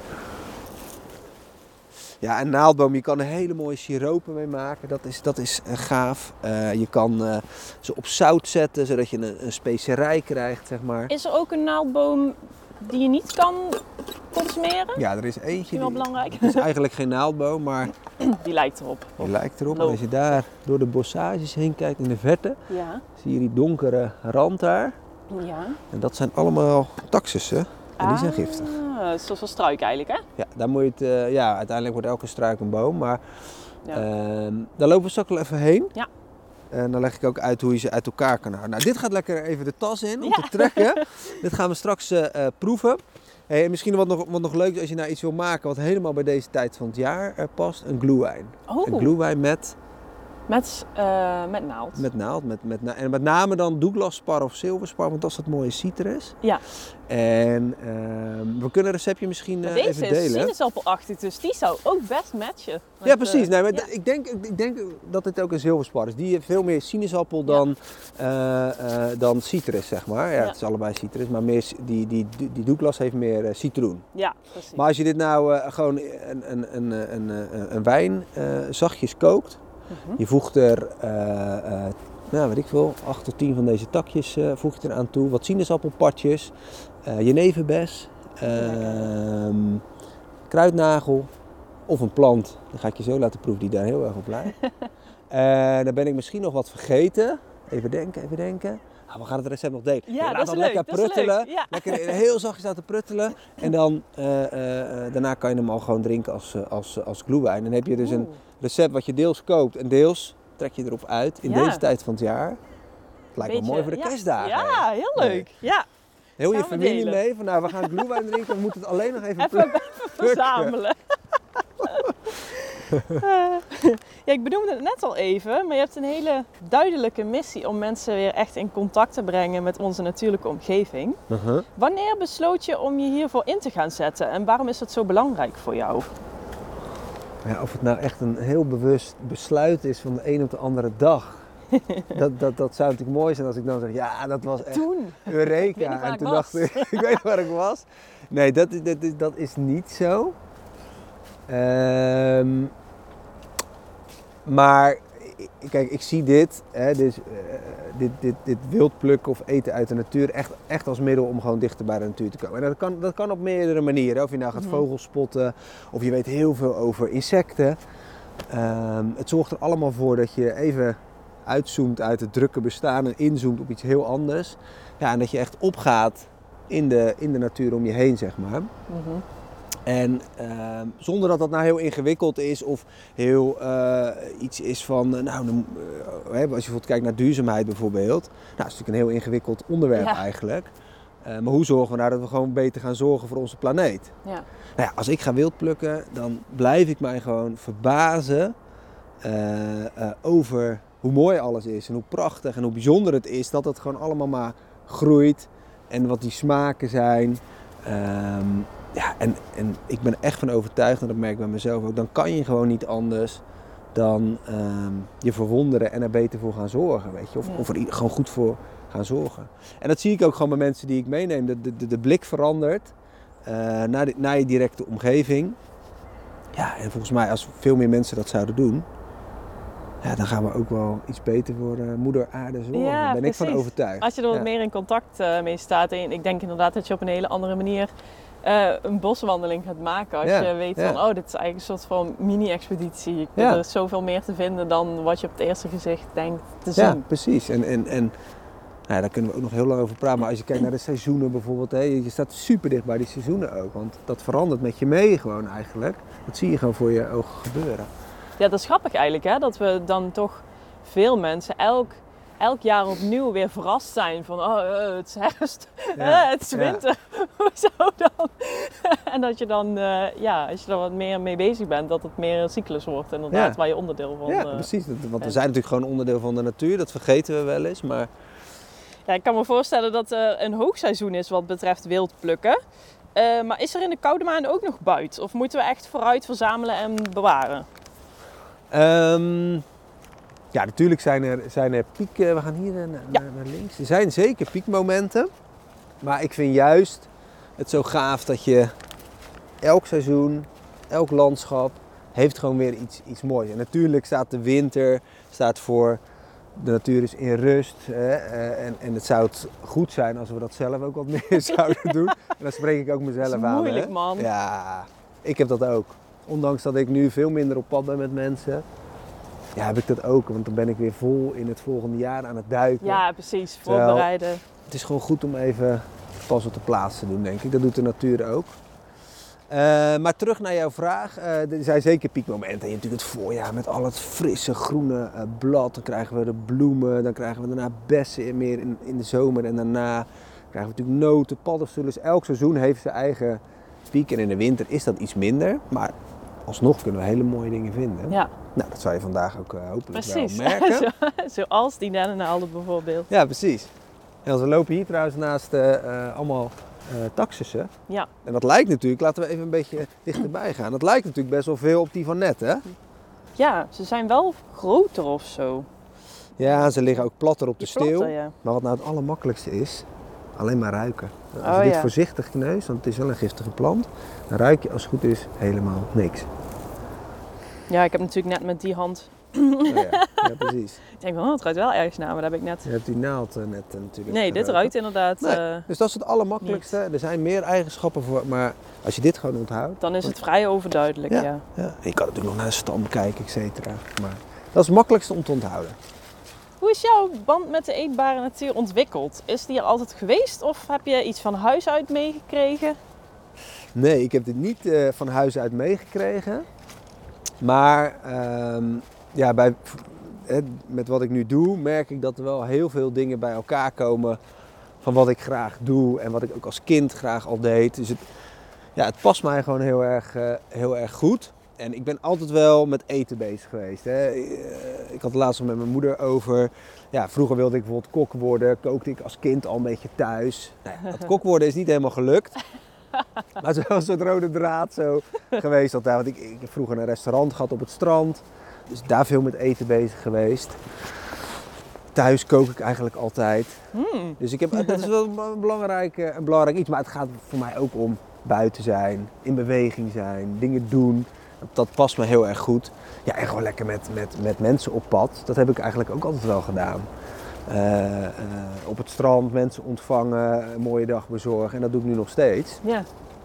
Ja, een naaldboom, je kan er hele mooie siropen mee maken. Dat is, dat is uh, gaaf. Uh, je kan uh, ze op zout zetten, zodat je een, een specerij krijgt, zeg maar. Is er ook een naaldboom die je niet kan consumeren? Ja, er is eentje. Misschien wel die- belangrijk. Het is eigenlijk geen naaldboom, maar Die lijkt erop. die lijkt erop. En Loop. als je daar door de bossages heen kijkt in de verte, Ja. zie je die donkere rand daar. Ja. En dat zijn allemaal taxussen. En die zijn Ah, giftig. zoals een struik eigenlijk, hè? Ja, daar moet je het, uh, ja, uiteindelijk wordt elke struik een boom. Maar Ja. uh, daar lopen we straks wel even heen. Ja. En dan leg ik ook uit hoe je ze uit elkaar kan houden. Nou, dit gaat lekker even de tas in om Ja. te trekken. Dit gaan we straks uh, uh, proeven. Hey, en misschien wat nog, wat nog leuk is als je nou iets wil maken wat helemaal bij deze tijd van het jaar uh, past. Een glühwein. Oh, Een glühwein met, met, uh, met naald. met naald. Met, met na- en met name dan Douglas-spar of zilverspar, want dat is dat mooie citrus. Ja. En uh, we kunnen een receptje misschien uh, Maar deze even is delen. sinaasappelachtig, dus die zou ook best matchen. met, Ja, precies. uh, Nee, maar ja. d- ik, denk, ik denk dat dit ook een zilverspar is. Die heeft veel meer sinaasappel dan, uh, uh, dan citrus, zeg maar. Ja, Ja. het is allebei citrus, maar meer, c- die, die, die, die Douglas heeft meer uh, citroen. Ja, precies. Maar als je dit nou uh, gewoon een, een, een, een, een, een wijn uh, zachtjes kookt, Mhm. je voegt er, uh, uh, nou weet ik veel, acht tot tien van deze takjes uh, voeg je eraan toe. Wat sinaasappelpartjes, uh, jeneverbes, uh, kruidnagel of een plant. Dan ga ik je zo laten proeven, die daar heel erg op lijkt. En uh, dan ben ik misschien nog wat vergeten. Even denken, even denken. Ah, we gaan het recept nog delen. Ja, Je dat laat is dat leuk, lekker dat is pruttelen. leuk, ja. Lekker heel zachtjes laten pruttelen. En dan, uh, uh, uh, daarna kan je hem al gewoon drinken als, uh, als, als glühwein. Dan heb je dus een Oeh. recept wat je deels koopt en deels trek je erop uit in Ja. deze tijd van het jaar. Het lijkt wel Beetje- mooi voor de ja. kerstdagen. Ja, heel Nee. leuk. Ja, Heel je Gaan we familie delen. mee. Van nou, we gaan glühwein drinken. We moeten het alleen nog even, even, plukken. even verzamelen. Uh, ja, ik benoemde het net al even, maar je hebt een hele duidelijke missie om mensen weer echt in contact te brengen met onze natuurlijke omgeving. Uh-huh. Wanneer besloot je om je hiervoor in te gaan zetten en waarom is het zo belangrijk voor jou? Ja, of het nou echt een heel bewust besluit is van de een op de andere dag. dat, dat, dat zou natuurlijk mooi zijn als ik dan zeg, ja, dat was echt Toen? Ik weet Eureka. niet waar En ik toen was. dacht ik, ik weet waar ik was. Nee, dat, dat, dat, dat is niet zo. Um, maar i- kijk, ik zie dit, hè, dus, uh, dit, dit, dit wild plukken of eten uit de natuur echt, echt als middel om gewoon dichter bij de natuur te komen. En dat kan, dat kan op meerdere manieren. Of je nou gaat Mhm. vogels spotten of je weet heel veel over insecten. Um, het zorgt er allemaal voor dat je even uitzoomt uit het drukke bestaan en inzoomt op iets heel anders. Ja, en dat je echt opgaat in de, in de natuur om je heen, zeg maar. Mhm. En uh, zonder dat dat nou heel ingewikkeld is of heel uh, iets is van, uh, nou, uh, als je bijvoorbeeld kijkt naar duurzaamheid bijvoorbeeld. Nou, dat is natuurlijk een heel ingewikkeld onderwerp Ja. eigenlijk. Uh, maar hoe zorgen we nou dat we gewoon beter gaan zorgen voor onze planeet? Ja. Nou ja, als ik ga wild plukken, dan blijf ik mij gewoon verbazen uh, uh, over hoe mooi alles is en hoe prachtig en hoe bijzonder het is dat het gewoon allemaal maar groeit en wat die smaken zijn. Um, ja, en, en ik ben er echt van overtuigd, en dat merk ik bij mezelf ook, dan kan je gewoon niet anders dan um, je verwonderen en er beter voor gaan zorgen, weet je. Of, Ja. of er i- gewoon goed voor gaan zorgen. En dat zie ik ook gewoon bij mensen die ik meeneem. De, de, de blik verandert uh, naar, de, naar je directe omgeving. Ja, en volgens mij als veel meer mensen dat zouden doen, ja, dan gaan we ook wel iets beter voor uh, moeder aarde zorgen. Ja, Daar ben precies. ik van overtuigd. Als je er wat ja. meer in contact uh, mee staat. En ik denk inderdaad dat je op een hele andere manier uh, een boswandeling gaat maken. Als ja, je weet ja. van, oh, dit is eigenlijk een soort van mini-expeditie. Ja. Er is zoveel meer te vinden dan wat je op het eerste gezicht denkt te zien. Ja, precies. En, en, en ja, daar kunnen we ook nog heel lang over praten. Maar als je kijkt naar de seizoenen bijvoorbeeld, hè, je staat super dicht bij die seizoenen ook. Want dat verandert met je mee gewoon eigenlijk. Dat zie je gewoon voor je ogen gebeuren. Ja, dat is grappig eigenlijk, hè? Dat we dan toch veel mensen elk, elk jaar opnieuw weer verrast zijn van oh, uh, het is herfst, ja, uh, het is winter, ja. Hoezo dan? En dat je dan, uh, ja, als je er wat meer mee bezig bent, dat het meer een cyclus wordt inderdaad, ja. waar je onderdeel van... Ja, uh, precies. Want we zijn natuurlijk gewoon onderdeel van de natuur, dat vergeten we wel eens, maar... Ja, ik kan me voorstellen dat er een hoogseizoen is wat betreft wildplukken. Uh, maar is er in de koude maanden ook nog buit? Of moeten we echt vooruit verzamelen en bewaren? Um, ja, natuurlijk zijn er, zijn er pieken. We gaan hier naar, ja. naar, naar links. Er zijn zeker piekmomenten. Maar ik vind juist het zo gaaf dat je elk seizoen, elk landschap heeft gewoon weer iets, iets moois. En natuurlijk staat de winter staat voor de natuur is in rust. Hè, en, en het zou het goed zijn als we dat zelf ook wat meer zouden doen. En dan spreek ik ook mezelf aan. Dat is moeilijk, hè. man. Ja, ik heb dat ook. Ondanks dat ik nu veel minder op pad ben met mensen, ja, heb ik dat ook. Want dan ben ik weer vol in het volgende jaar aan het duiken. Ja, precies. Voorbereiden. Terwijl, het is gewoon goed om even pas op de plaats te doen, denk ik. Dat doet de natuur ook. Uh, maar terug naar jouw vraag. Uh, er zijn zeker piekmomenten. Je hebt natuurlijk het voorjaar met al het frisse groene uh, blad. Dan krijgen we de bloemen. Dan krijgen we daarna bessen meer in, in de zomer. En daarna krijgen we natuurlijk noten, paddenstoelen. Dus elk seizoen heeft zijn eigen piek. En in de winter is dat iets minder. Maar alsnog kunnen we hele mooie dingen vinden. Ja. Nou, dat zou je vandaag ook uh, hopelijk precies. wel merken. Zo, zoals die dennenaalden bijvoorbeeld. Ja, precies. En als we lopen hier trouwens naast uh, uh, allemaal uh, taxussen. Ja. En dat lijkt natuurlijk, laten we even een beetje dichterbij gaan. Dat lijkt natuurlijk best wel veel op die van net, hè? Ja, ze zijn wel groter of zo. Ja, ze liggen ook platter op de steel. Platter, ja. Maar wat nou het allermakkelijkste is, alleen maar ruiken. Als oh, je dit ja. voorzichtig kneust, want het is wel een giftige plant, dan ruik je als het goed is helemaal niks. Ja, ik heb natuurlijk net met die hand... Oh ja, ja, precies. Ik denk van, oh, het ruikt wel ergens naar, maar dat heb ik net... Je hebt die naald uh, net uh, natuurlijk. Nee, dit ruikt inderdaad... Nee, uh, dus dat is het allermakkelijkste. Niet. Er zijn meer eigenschappen voor, maar als je dit gewoon onthoudt... Dan is het vrij overduidelijk, ja. ja. ja. Je kan natuurlijk nog naar de stam kijken, et cetera. Maar dat is het makkelijkste om te onthouden. Hoe is jouw band met de eetbare natuur ontwikkeld? Is die er altijd geweest of heb je iets van huis uit meegekregen? Nee, ik heb dit niet uh, van huis uit meegekregen. Maar uh, ja, bij, he, met wat ik nu doe, merk ik dat er wel heel veel dingen bij elkaar komen van wat ik graag doe en wat ik ook als kind graag al deed. Dus het, ja, het past mij gewoon heel erg, uh, heel erg goed. En ik ben altijd wel met eten bezig geweest. Hè. Ik had het laatst nog met mijn moeder over. Ja, vroeger wilde ik bijvoorbeeld kok worden. Kookte ik als kind al een beetje thuis. Nou ja, dat kok worden is niet helemaal gelukt. Maar het is wel een soort rode draad zo geweest altijd. Want ik, ik heb vroeger een restaurant gehad op het strand. Dus daar veel met eten bezig geweest. Thuis kook ik eigenlijk altijd. Mm. Dus ik heb, dat is wel een belangrijk, een belangrijk iets. Maar het gaat voor mij ook om buiten zijn, in beweging zijn, dingen doen. Dat past me heel erg goed. Ja, en gewoon lekker met, met, met mensen op pad. Dat heb ik eigenlijk ook altijd wel gedaan. Uh, uh, op het strand mensen ontvangen, een mooie dag bezorgen. En dat doe ik nu nog steeds. Ja.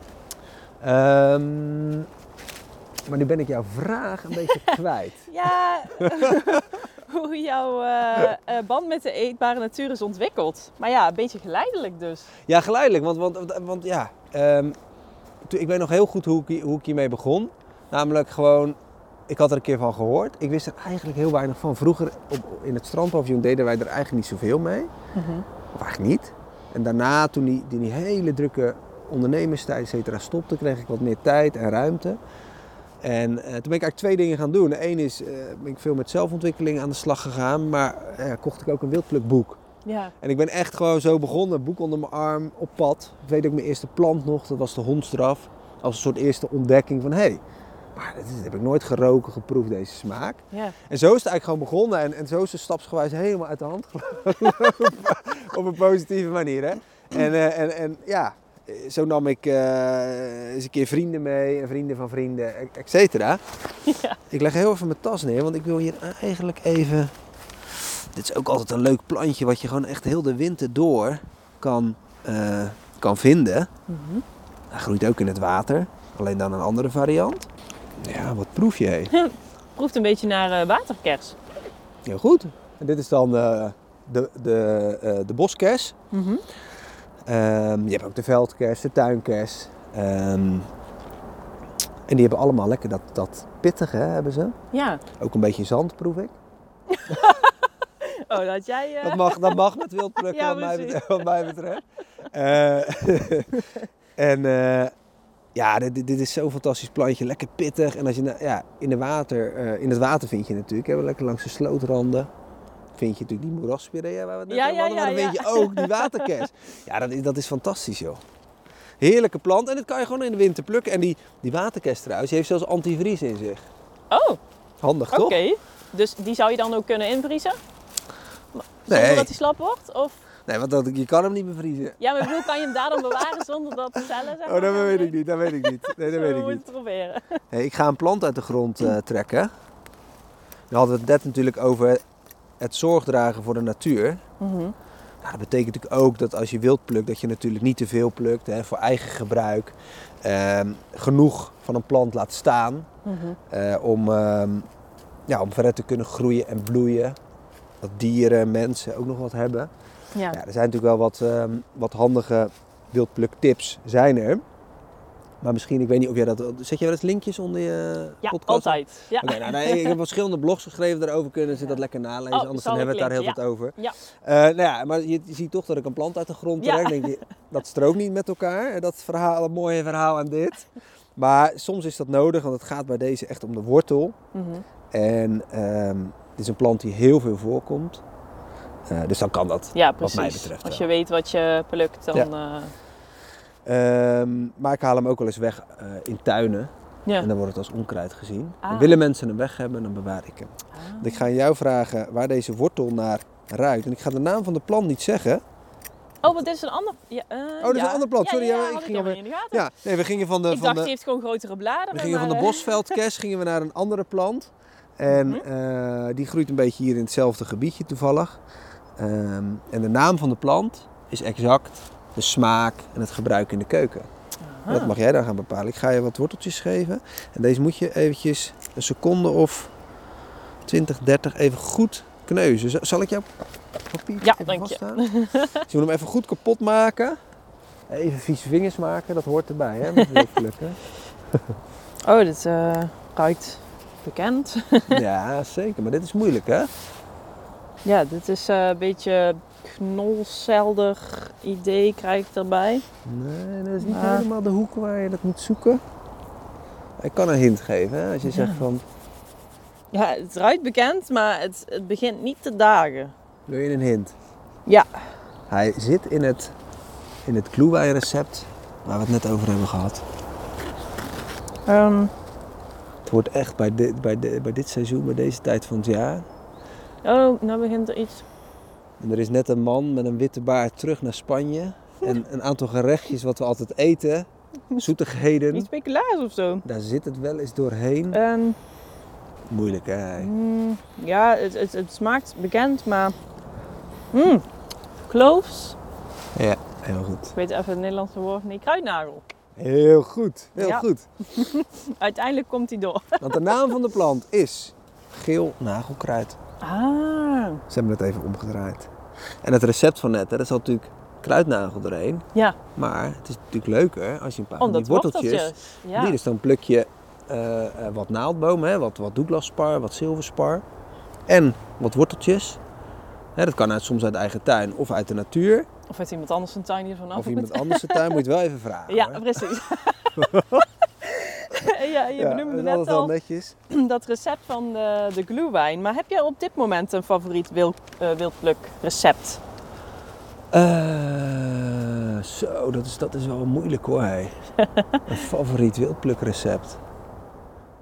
Um, maar nu ben ik jouw vraag een beetje kwijt. Ja, hoe jouw uh, uh, band met de eetbare natuur is ontwikkeld. Maar ja, een beetje geleidelijk dus. Ja, geleidelijk. Want, want, want ja, um, ik weet nog heel goed hoe ik, hoe ik hiermee begon. Namelijk gewoon, ik had er een keer van gehoord. Ik wist er eigenlijk heel weinig van. Vroeger op, in het strandpaviljoen deden wij er eigenlijk niet zoveel mee. Mm-hmm. Of eigenlijk niet. En daarna, toen die, die, die hele drukke ondernemerstijd et cetera stopte, kreeg ik wat meer tijd en ruimte. En uh, toen ben ik eigenlijk twee dingen gaan doen. Eén is, uh, ben ik veel met zelfontwikkeling aan de slag gegaan. Maar uh, kocht ik ook een wildplukboek. Ja. En ik ben echt gewoon zo begonnen. Boek onder mijn arm, op pad. Ik weet ook mijn eerste plant nog. Dat was de hondsdraf. Als een soort eerste ontdekking van, hé, hey, maar dat, is, dat heb ik nooit geroken, geproefd, deze smaak. Ja. En zo is het eigenlijk gewoon begonnen. En, en zo is het stapsgewijs helemaal uit de hand gelopen. Op een positieve manier, hè. En, uh, en, en ja, Zo nam ik uh, eens een keer vrienden mee en vrienden van vrienden, et cetera. Ja. Ik leg heel even mijn tas neer, want ik wil hier eigenlijk even... Dit is ook altijd een leuk plantje wat je gewoon echt heel de winter door kan, uh, kan vinden. Mm-hmm. Hij groeit ook in het water, alleen dan een andere variant. Ja, wat proef je? Hé? Proeft een beetje naar uh, waterkers. Heel goed. En dit is dan uh, de, de, uh, de boskers. Mm-hmm. Um, je hebt ook de veldkers, de tuinkers. Um, en die hebben allemaal lekker dat, dat pittige, hè, hebben ze. Ja. Ook een beetje zand, proef ik. Oh, dat jij... Uh... Dat, mag, dat mag met wildplukken, ja, wat, mij betreft, wat mij betreft. Uh, en uh, ja, dit, dit is zo'n fantastisch plantje. Lekker pittig. En als je ja, in, de water, uh, in het water vind je natuurlijk, hè, lekker langs de slootranden. Vind je natuurlijk die moeraspirea waar we het net ja, over hadden, ja, maar dan ja, vind ja. je ook die waterkers. Ja, dat is, dat is fantastisch, joh. Heerlijke plant en dat kan je gewoon in de winter plukken. En die, die waterkers trouwens, die heeft zelfs antivries in zich. Oh. Handig, toch? Oké. Okay. Dus die zou je dan ook kunnen invriezen? Zonder nee. dat hij slap wordt? Of? Nee, want dat, je kan hem niet bevriezen. Ja, maar ik bedoel, kan je hem daar dan bewaren zonder dat de cellen, zeg maar? Oh, dat weet ik niet, dat weet ik niet. Nee, dat weet ik niet. Het proberen. Hey, ik ga een plant uit de grond uh, trekken. We hadden het net natuurlijk over het zorgdragen voor de natuur. Mm-hmm. Nou, dat betekent natuurlijk ook dat als je wild plukt, dat je natuurlijk niet te veel plukt, hè, voor eigen gebruik. Uh, genoeg van een plant laat staan mm-hmm. uh, om, uh, ja, om verder te kunnen groeien en bloeien. Dat dieren, mensen ook nog wat hebben. Ja. Ja, er zijn natuurlijk wel wat, uh, wat handige wildpluktips zijn er. Maar misschien, ik weet niet of jij dat... Zet je wel eens linkjes onder je ja, podcast? Ja, altijd. Ja. Okay, nou, nee, ik heb verschillende blogs geschreven daarover, kunnen ze ja. dat lekker nalezen. Oh, anders dan hebben we het daar heel ja. wat over. Ja. Uh, nou ja, maar je, je ziet toch dat ik een plant uit de grond trek. Ja. Denk je, dat strookt niet met elkaar. Dat verhaal, een mooie verhaal aan dit. Maar soms is dat nodig, want het gaat bij deze echt om de wortel. Mm-hmm. En um, het is een plant die heel veel voorkomt. Uh, dus dan kan dat, ja, wat mij betreft. Als je weet wat je plukt, dan... Ja. Uh... Um, maar ik haal hem ook wel eens weg uh, in tuinen. Ja. En dan wordt het als onkruid gezien. Ah. En willen mensen hem weg hebben, dan bewaar ik hem. Ah. Want ik ga aan jou vragen waar deze wortel naar ruikt. En ik ga de naam van de plant niet zeggen. Oh, want dit is een ander... Ja, uh, oh, dit is ja. een ander plant. Sorry, ja, ja, ja, ik ging alweer... in de gaten. Ja, nee, we gingen van de... Ik van dacht, de... die heeft gewoon grotere bladeren. We gingen maar... van de bosveldkers gingen we naar een andere plant. En mm-hmm. uh, die groeit een beetje hier in hetzelfde gebiedje toevallig. Um, en de naam van de plant is exact de smaak en het gebruik in de keuken. En dat mag jij dan gaan bepalen. Ik ga je wat worteltjes geven. En deze moet je eventjes een seconde of twintig, dertig even goed kneuzen. Zal ik jouw papiertje ja, even vaststaan? Dus je moet hem even goed kapot maken. Even vieze vingers maken, dat hoort erbij, hè, met wildplukken. Oh, dit uh, ruikt bekend. Ja, zeker. Maar dit is moeilijk, hè? Ja, dit is uh, een beetje knolseldig idee krijg ik erbij. Nee, dat is niet ah. helemaal de hoek waar je dat moet zoeken. Ik kan een hint geven, hè, als je ja. zegt van... Ja, het ruikt bekend, maar het, het begint niet te dagen. Wil je een hint? Ja. Hij zit in het, in het glühwein-recept waar we het net over hebben gehad. Um. Het wordt echt bij, de, bij, de, bij dit seizoen, bij deze tijd van het jaar... Oh, nou begint er iets. En er is net een man met een witte baard terug naar Spanje. En een aantal gerechtjes wat we altijd eten, zoetigheden. Iets speculaars of zo. Daar zit het wel eens doorheen. Um, Moeilijk, hè? Mm, ja, het, het, het smaakt bekend, maar... Mm, cloves. Ja, heel goed. Ik weet even het Nederlandse woord. Nee, kruidnagel. Heel goed, heel ja. goed. Uiteindelijk komt hij door. Want de naam van de plant is geel nagelkruid. Ah. Ze hebben het even omgedraaid. En het recept van net, hè, daar zat natuurlijk kruidnagel doorheen. Ja. Maar het is natuurlijk leuker als je een paar van die worteltjes... worteltjes. Ja. Die, dus dan pluk je uh, uh, wat naaldbomen, hè, wat, wat douglasspar, wat zilverspar. En wat worteltjes. Hè, dat kan uit, soms uit eigen tuin of uit de natuur. Of uit iemand anders een tuin hier vanaf. Of iemand anders zijn tuin, moet je het wel even vragen. Ja, hoor. precies. Ja, je ja, benoemde net al netjes. dat recept van de, de glühwein. Maar heb jij op dit moment een favoriet wild, uh, wildpluk recept? Uh, zo, dat is, dat is wel moeilijk hoor. Hey. Een favoriet wildpluk recept.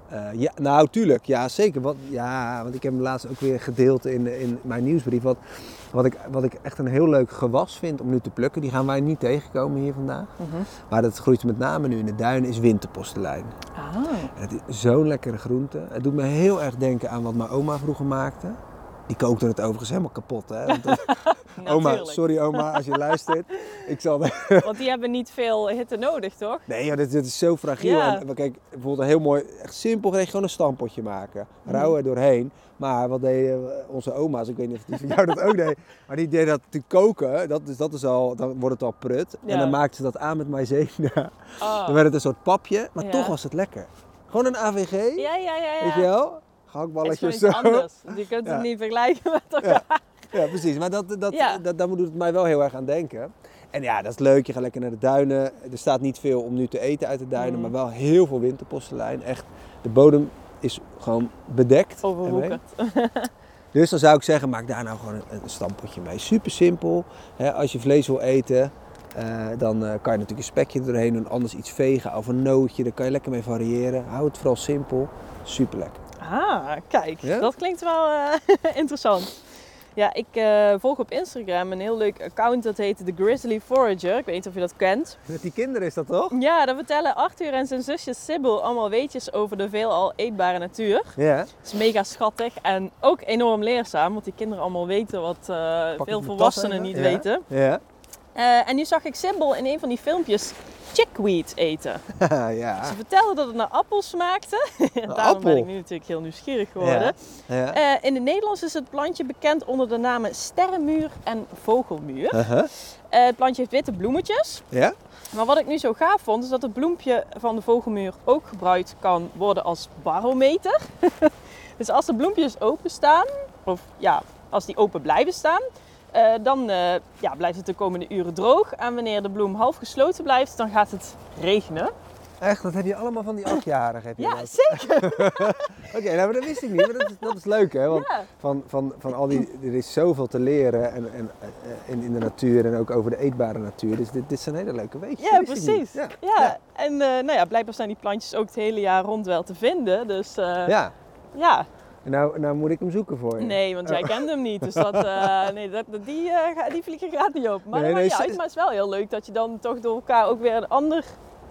Uh, ja, nou, tuurlijk. Ja, zeker. Wat, ja, want ik heb hem laatst ook weer gedeeld in, in mijn nieuwsbrief. Wat, wat, ik, wat ik echt een heel leuk gewas vind om nu te plukken. Die gaan wij niet tegenkomen hier vandaag. Mm-hmm. Maar dat groeit met name nu in de duinen, is winterpostelijn. Ah. Het is zo'n lekkere groente. Het doet me heel erg denken aan wat mijn oma vroeger maakte. Die kookte het overigens helemaal kapot. Hè? Want dat, oma, sorry oma, als je luistert. Ik zal de... Want die hebben niet veel hitte nodig, toch? Nee, ja, dit, dit is zo fragiel. Ja. En, kijk, bijvoorbeeld een heel mooi, echt simpel gerecht, gewoon een stampotje maken. Rauw er doorheen. Maar wat deden onze oma's, ik weet niet of die van jou dat ook deed. Maar die deden dat te koken, dat is, dat is al, dan wordt het al prut. Ja. En dan maakten ze dat aan met maïzena. Oh. Dan werd het een soort papje, maar ja. toch was het lekker. Gewoon een A V G, ja, ja, ja, ja. weet je wel? Gehaktballetjes zo. Anders. Je kunt het ja. niet vergelijken met elkaar. Ja, ja precies. Maar dat, dat, ja. dat, daar doet het mij wel heel erg aan denken. En ja, dat is leuk. Je gaat lekker naar de duinen. Er staat niet veel om nu te eten uit de duinen, mm. maar wel heel veel winterpostelijn. Echt, de bodem is gewoon bedekt. Overwoekerd. Dus dan zou ik zeggen, maak daar nou gewoon een, een stampotje mee. Super simpel. Hè, als je vlees wil eten, uh, dan uh, kan je natuurlijk een spekje doorheen doen. Anders iets vega of een nootje. Daar kan je lekker mee variëren. Hou het vooral simpel. Super lekker. Ah, kijk. Ja? Dat klinkt wel uh, interessant. Ja, ik uh, volg op Instagram een heel leuk account, dat heet The Grizzly Forager. Ik weet niet of je dat kent. Met die kinderen is dat toch? Ja, daar vertellen Arthur en zijn zusje Sybil allemaal weetjes over de veelal eetbare natuur. Ja. Het is mega schattig en ook enorm leerzaam, want die kinderen allemaal weten wat uh, veel volwassenen niet ja. weten. Ja. Uh, en nu zag ik Sybil in een van die filmpjes chickweed eten. Ja. Ze vertelde dat het naar appel smaakte. Daarom appel. ben ik nu natuurlijk heel nieuwsgierig geworden. Ja. Ja. Uh, in het Nederlands is het plantje bekend onder de namen sterrenmuur en vogelmuur. Uh-huh. Uh, het plantje heeft witte bloemetjes. Ja. Maar wat ik nu zo gaaf vond, is dat het bloempje van de vogelmuur ook gebruikt kan worden als barometer. Dus als de bloempjes openstaan, of ja, als die open blijven staan, Uh, dan uh, ja, blijft het de komende uren droog. En wanneer de bloem half gesloten blijft, dan gaat het regenen. Echt? Dat heb je allemaal van die achtjarigen? Heb je ja, dat? zeker! Oké, okay, nou, maar dat wist ik niet. Maar dat is, dat is leuk, hè? Want ja. van, van, van al die, er is zoveel te leren en, en, in, in de natuur en ook over de eetbare natuur. Dus dit, dit zijn hele leuke weetjes. Ja, precies. Ja. Ja. Ja. En uh, nou ja, blijkbaar zijn die plantjes ook het hele jaar rond wel te vinden. Dus uh, ja. ja. Nou, nou moet ik hem zoeken voor je. Nee, want jij oh. kent hem niet. Dus dat, uh, nee, dat, die, uh, die vlieger gaat niet op. Maar nee, dat maakt nee, niet uit. Maar het is wel heel leuk dat je dan toch door elkaar ook weer een ander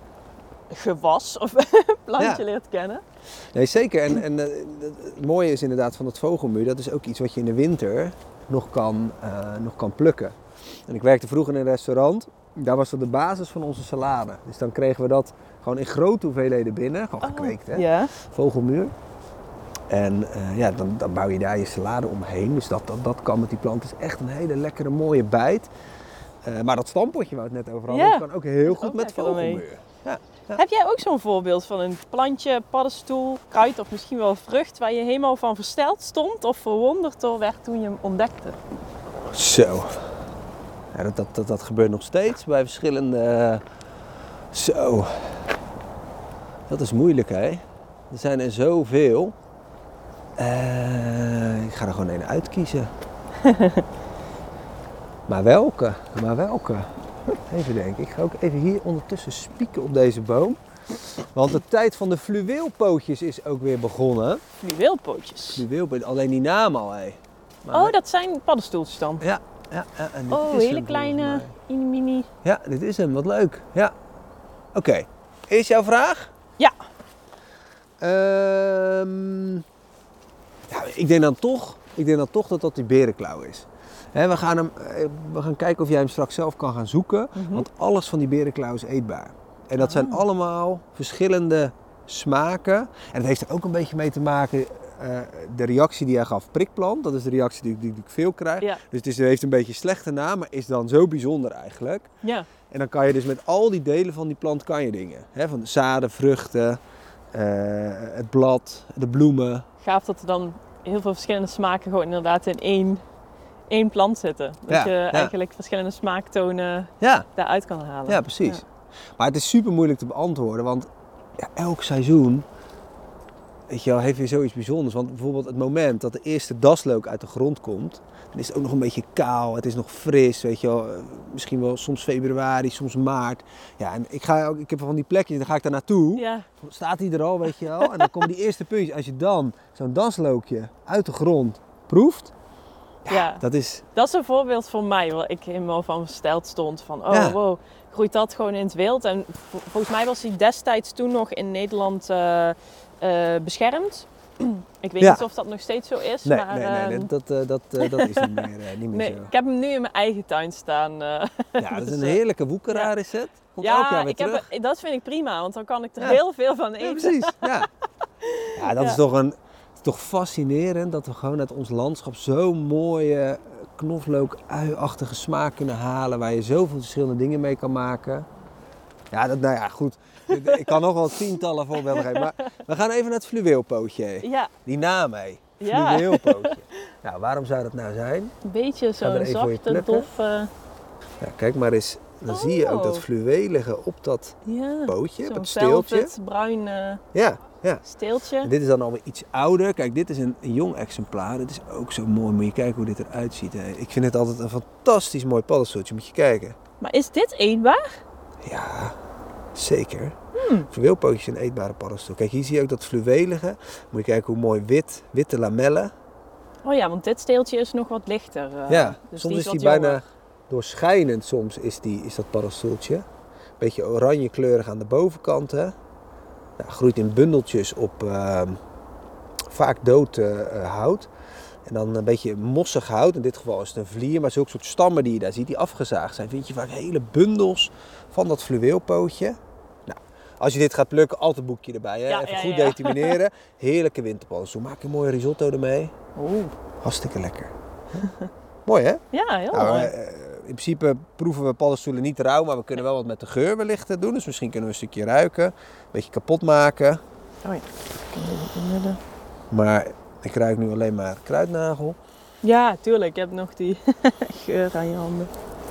gewas of plantje ja. leert kennen. Nee, zeker. En, en uh, het mooie is inderdaad van het vogelmuur. Dat is ook iets wat je in de winter nog kan, uh, nog kan plukken. En ik werkte vroeger in een restaurant. Daar was dat de basis van onze salade. Dus dan kregen we dat gewoon in grote hoeveelheden binnen. Gewoon gekweekt, hè. Ja. Vogelmuur. En uh, ja, dan, dan bouw je daar je salade omheen. Dus dat, dat, dat kan met die plant. Het is echt een hele lekkere, mooie bijt. Uh, maar dat stampotje waar we het net over hadden, ja. kan ook heel goed ook met vogelmuur. Ja, ja. Heb jij ook zo'n voorbeeld van een plantje, paddenstoel, kruid of misschien wel vrucht waar je helemaal van versteld stond of verwonderd door werd toen je hem ontdekte? Zo. Ja, dat, dat, dat, dat gebeurt nog steeds bij verschillende... Uh, zo. Dat is moeilijk, hè? Er zijn er zoveel. Uh, ik ga er gewoon één uitkiezen. maar welke? Maar welke? Even denken. Ik ga ook even hier ondertussen spieken op deze boom. Want de tijd van de fluweelpootjes is ook weer begonnen. Fluweelpootjes? Fluweelpootjes, alleen die naam al, hé. Maar oh, dat zijn paddenstoeltjes dan? Ja. ja, ja en dit oh, is hele hem, kleine, mini. Ja, dit is hem. Wat leuk. Ja. Oké. Okay. Is jouw vraag? Ja. Um, ja, ik denk dan toch, ik denk dan toch dat dat die berenklauw is. He, we, gaan hem, we gaan kijken of jij hem straks zelf kan gaan zoeken. Mm-hmm. Want alles van die berenklauw is eetbaar. En dat oh. zijn allemaal verschillende smaken. En het heeft er ook een beetje mee te maken, uh, de reactie die hij gaf, prikplant. Dat is de reactie die, die, die ik veel krijg. Ja. Dus het is, heeft een beetje een slechte naam, maar is dan zo bijzonder eigenlijk. Ja. En dan kan je dus met al die delen van die plant kan je dingen. He, van de zaden, vruchten, uh, het blad, de bloemen. Gaaf dat er dan heel veel verschillende smaken gewoon inderdaad in één, één plant zitten. Dat ja, je ja. eigenlijk verschillende smaaktonen ja. daaruit kan halen. Ja, precies. Ja. Maar het is super moeilijk te beantwoorden, want ja, elk seizoen weet je wel, heeft weer zoiets bijzonders. Want bijvoorbeeld het moment dat de eerste daslook uit de grond komt, dan is het ook nog een beetje kaal. Het is nog fris, weet je wel. Misschien wel soms februari, soms maart. Ja, en ik, ga ook, ik heb van die plekjes, dan ga ik daar naartoe. Ja. Staat hij er al, weet je wel. En dan komen die eerste puntjes. Als je dan zo'n daslookje uit de grond proeft. Ja, Ja. dat is... Dat is een voorbeeld voor mij, waar ik helemaal van versteld stond. Van, oh Ja. wow, groeit dat gewoon in het wild? En vol- volgens mij was hij destijds toen nog in Nederland eh, eh, beschermd. Ik weet Ja. niet of dat nog steeds zo is. Nee, maar, nee, nee, nee, ehm, dat, uh, dat, uh, dat is niet meer, uh, niet meer nee, zo. ik heb hem nu in mijn eigen tuin staan. uh. Ja, dat is Dus, een eh, heerlijke woekeraar is het. Komt elk jaar Ja, weer ik heb, terug. er- dat vind ik prima, want dan kan ik er Ja. heel veel van Ja, eten. precies. Ja, ja dat Ja. is toch een... Het is toch fascinerend dat we gewoon uit ons landschap zo'n mooie knoflook ui-achtige smaak kunnen halen. Waar je zoveel verschillende dingen mee kan maken. Ja, dat, nou ja, goed. Ik kan nog wel tientallen voorbeelden geven. Maar we gaan even naar het fluweelpootje. Ja, Die naam, hé. Ja. Fluweelpootje. Nou, waarom zou dat nou zijn? een beetje Ga er zo'n even voor je zachte, plukken. doffe... Ja, kijk maar eens. Dan zie je ook dat Oh. fluweelige op dat Ja, pootje, op zo'n het steeltje. velvet, bruin eh, Ja, ja. steeltje. En dit is dan alweer iets ouder. Kijk, dit is een, een jong exemplaar. Dit is ook zo mooi. Moet je kijken hoe dit eruit ziet. Hè. Ik vind het altijd een fantastisch mooi paddenstoeltje. Moet je kijken. Maar is dit eetbaar? Ja, zeker. Hmm. Fluweelpootjes zijn eetbare paddenstoel. Kijk, hier zie je ook dat fluwelige. Moet je kijken hoe mooi wit, witte lamellen. Oh ja, want dit steeltje is nog wat lichter. eh, ja, dus soms die is wat die bijna jonger. doorschijnend. Soms is, die, is dat paddenstoeltje. Beetje oranje kleurig aan de bovenkant. Hè. Ja, groeit in bundeltjes op uh, vaak dood uh, hout. En dan een beetje mossig hout. In dit geval is het een vlier. Maar zulke soort stammen die je daar ziet, die afgezaagd zijn. Vind je vaak hele bundels van dat fluweelpootje. Nou, als je dit gaat plukken, altijd een boekje erbij. Hè? Ja, Even ja, goed ja. determineren. Heerlijke winterpaddenstoel. Maak een mooie risotto ermee. Oeh. Hartstikke lekker. Mooi hè? Ja, heel Nou, mooi. eh, in principe proeven we paddenstoelen niet rauw, maar we kunnen wel wat met de geur wellicht eh, doen. Dus misschien kunnen we een stukje ruiken, een beetje kapot maken. Oh ja. Kan dit in het midden? Maar ik ruik nu alleen maar kruidnagel. Ja, tuurlijk. Je hebt nog die geur aan je handen.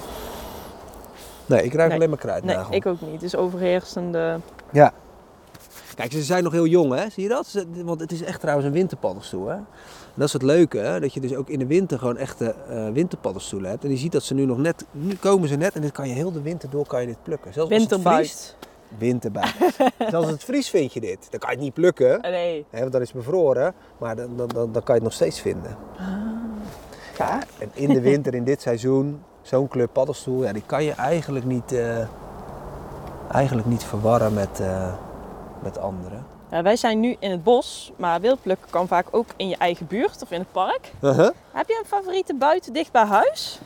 Nee, ik ruik Nee. alleen maar Nee, kruidnagel. ik ook niet. Dus overheersende... Ja. Kijk, ze zijn nog heel jong, hè? Zie je dat? Ze- Want het is echt trouwens een winterpaddenstoel, hè? En dat is het leuke, hè? Dat je dus ook in de winter gewoon echte uh, winterpaddenstoelen hebt. En je ziet dat ze nu nog net, nu komen ze net en dit kan je heel de winter door kan je dit plukken. Zelfs als het vriest. Winterbuit. Winterbuit. Zelfs als het vries vind je dit. Dan kan je het niet plukken, Nee. hè, want dan is het bevroren. Maar dan, dan, dan, dan kan je het nog steeds vinden. Ja, en in de winter, in dit seizoen, zo'n kleur paddenstoel, ja, die kan je eigenlijk niet, uh, eigenlijk niet verwarren met, uh, met anderen. Ja, wij zijn nu in het bos, maar wildplukken kan vaak ook in je eigen buurt of in het park. Uh-huh. Heb je een favoriete buiten dicht bij huis?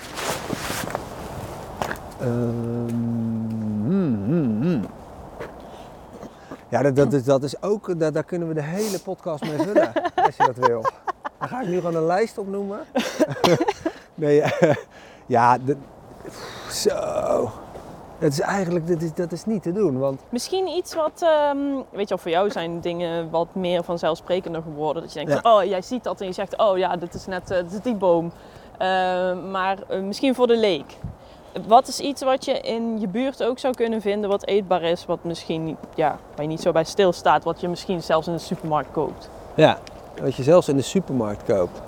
Um, hmm, hmm, hmm. Ja, dat, dat, is, dat is ook, dat, daar kunnen we de hele podcast mee vullen, als je dat wil. Dan ga ik nu gewoon een lijst opnoemen. nee, uh, ja, de, zo. Dat is eigenlijk, dat is, dat is niet te doen, want... Misschien iets wat, um, weet je wel, voor jou zijn dingen wat meer vanzelfsprekender geworden. Dat je denkt, Ja. van, oh, jij ziet dat en je zegt, oh ja, dit is net uh, dit is die boom. Uh, maar uh, misschien voor de leek. Wat is iets wat je in je buurt ook zou kunnen vinden wat eetbaar is, wat misschien, ja, waar je niet zo bij stilstaat, wat je misschien zelfs in de supermarkt koopt? Ja, wat je zelfs in de supermarkt koopt.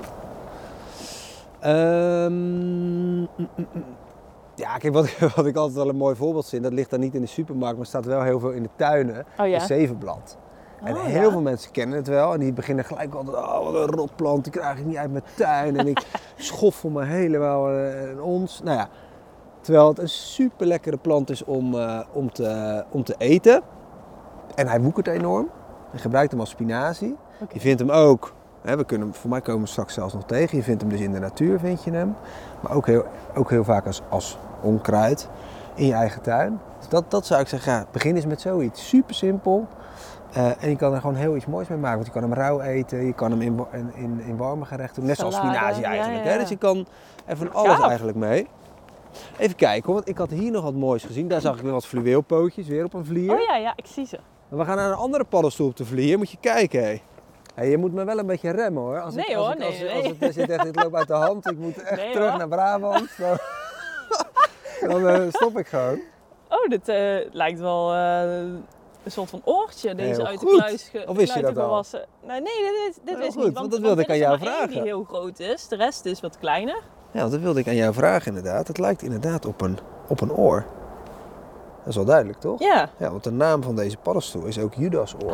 Um, mm, mm, mm. Ja, kijk, wat, wat ik altijd wel een mooi voorbeeld vind, dat ligt dan niet in de supermarkt, maar staat wel heel veel in de tuinen, Oh ja? is zevenblad. En Oh, heel ja? veel mensen kennen het wel en die beginnen gelijk altijd, oh wat een rotplant, die krijg ik niet uit mijn tuin. En ik schoffel me helemaal een ons. Nou ja, terwijl het een super lekkere plant is om, uh, om, te, om te eten. En hij woekert enorm. Je gebruikt hem als spinazie. Okay. Je vindt hem ook, hè, we kunnen, voor mij komen we straks zelfs nog tegen, je vindt hem dus in de natuur, vind je hem. Maar ook heel, ook heel vaak als, als onkruid in je eigen tuin. Dus dat, dat zou ik zeggen, ja, begin eens met zoiets. Super simpel. Uh, en je kan er gewoon heel iets moois mee maken. Want je kan hem rauw eten, je kan hem in, in, in, in warme gerechten doen. Net zoals Salade, spinazie eigenlijk. ja, ja, ja. Hè? Dus je kan er van alles Gaaf. eigenlijk mee. Even kijken hoor, want ik had hier nog wat moois gezien. Daar zag ik weer wat fluweelpootjes, weer op een vlier. Oh ja, ja, ik zie ze. Maar we gaan naar een andere paddenstoel op de vlier. Moet je kijken, hé. Hey, je moet me wel een beetje remmen hoor. Als Nee, ik, als hoor, ik, als, nee, als, nee. het er zit echt, het loopt uit de hand. Ik moet echt Nee, terug hoor. naar Brabant. Dan, dan uh, stop ik gewoon. Oh, dit uh, lijkt wel uh, een soort van oortje deze Heel uit de goed. kluis ge- Of wist je dat al? gewassen. Nee, nee, dit, dit, dit Heel wist goed, niet. want dat wilde ik aan dit is jou er maar één vragen. die heel groot is. De rest is wat kleiner. Ja, want dat wilde ik aan jou vragen inderdaad. Het lijkt inderdaad op een, op een oor. Dat is wel duidelijk, toch? Ja. Ja, want de naam van deze paddenstoel is ook Judasoor. Ah.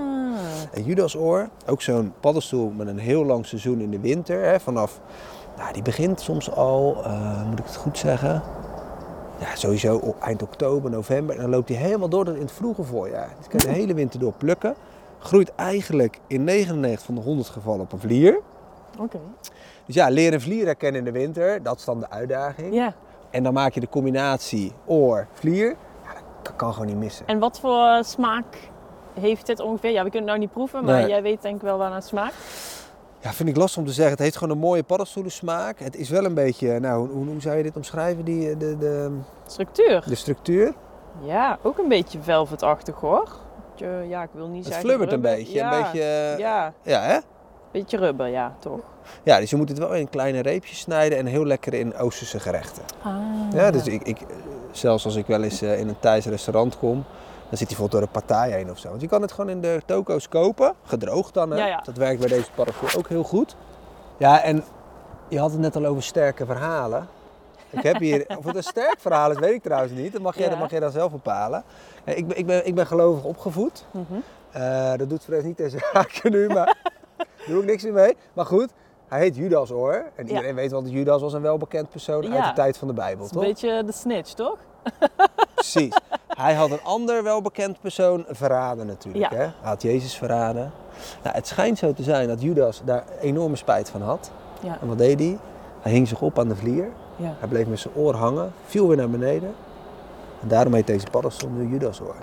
En Judasoor, ook zo'n paddenstoel met een heel lang seizoen in de winter. Hè, vanaf, nou, die begint soms al, uh, moet ik het goed zeggen... Ja, sowieso op eind oktober, november. En dan loopt hij helemaal door tot in het vroege voorjaar. Dus kan je de hele winter door plukken. Groeit eigenlijk in negenennegentig van de honderd gevallen op een vlier. Oké. Okay. Dus ja, leer een vlier herkennen in de winter. Dat is dan de uitdaging. Ja. En dan maak je de combinatie oor-vlier. Ja, dat kan gewoon niet missen. En wat voor smaak heeft dit ongeveer? Ja, we kunnen het nou niet proeven, maar Nee. jij weet denk ik wel waar het smaakt. Ja, vind ik lastig om te zeggen. Het heeft gewoon een mooie paddenstoelensmaak. Het is wel een beetje, nou, hoe, hoe zou je dit omschrijven, die, de, de, Structuur. de structuur? Ja, ook een beetje velvetachtig hoor. Ja, ik wil niet Het zeggen flubbert een rubber. beetje. Ja, Een beetje, ja, ja, hè? beetje rubber, ja, toch? Ja, dus je moet het wel in kleine reepjes snijden en heel lekker in Oosterse gerechten. Ah, Ja, dus ik, ik, zelfs als ik wel eens uh, in een Thais restaurant kom, dan zit hij bijvoorbeeld door de partij heen of zo. Want je kan het gewoon in de toko's kopen, gedroogd dan. Hè? Ja, ja. Dat werkt bij deze paddenstoel ook heel goed. Ja, en je had het net al over sterke verhalen. Ik heb hier, of het een sterk verhaal is, weet ik trouwens niet. Dat mag jij, Ja. dat mag jij dan zelf bepalen. Ik ben, ik ben, ik ben gelovig opgevoed. Mm-hmm. Uh, dat doet Fred niet deze zaken nu, maar daar doe ik niks meer mee. Maar goed, hij heet Judasoor. En iedereen Ja. weet wel dat Judas was een welbekend persoon Ja. uit de tijd van de Bijbel, Dat is toch? een beetje de snitch, toch? Precies. Hij had een ander welbekend persoon verraden natuurlijk. Ja. Hè? Hij had Jezus verraden. Nou, het schijnt zo te zijn dat Judas daar enorme spijt van had. Ja. En wat deed hij? Hij hing zich op aan de vlier. Ja. Hij bleef met zijn oor hangen, viel weer naar beneden. En daarom heet deze paddenstoel nu Judasoor.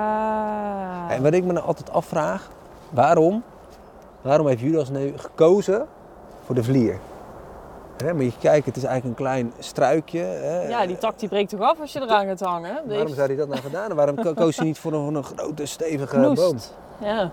Ah. En wat ik me nou altijd afvraag, waarom, waarom heeft Judas nu gekozen voor de vlier? Hè, maar je kijkt, het is eigenlijk een klein struikje. Hè. Ja, die tak die breekt toch af als je eraan gaat hangen? Waarom Deze zou hij dat nou gedaan hebben? Waarom ko- koos hij niet voor een, voor een grote, stevige knoest. boom? Ja.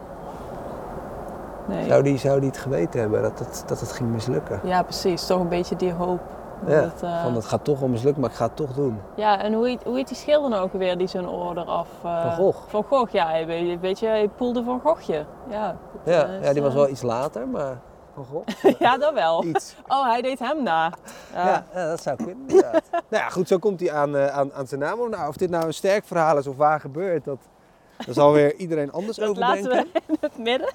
Nee. Zou die, zou die het geweten hebben dat het, dat het ging mislukken? Ja, precies. Toch een beetje die hoop. dat Ja, het, uh... van het gaat toch wel mislukken, maar ik ga het toch doen. Ja, en hoe heet, hoe heet die schilder nou ook weer die zijn oor eraf... Uh... Van Gogh. Van Gogh, ja. Hij, weet je, hij poelde Van Goghje. Ja, dat, Ja, uh, ja, die was uh... wel iets later, maar Van Gogh. ja, dat wel. Iets. Oh, hij deed hem na. Ja. Ja, ja, dat zou kunnen inderdaad. Nou ja, goed, zo komt hij aan, uh, aan, aan zijn naam. Nou, of dit nou een sterk verhaal is of waar gebeurt, dat, dat zal weer iedereen anders Dat over laten denken. we in het midden.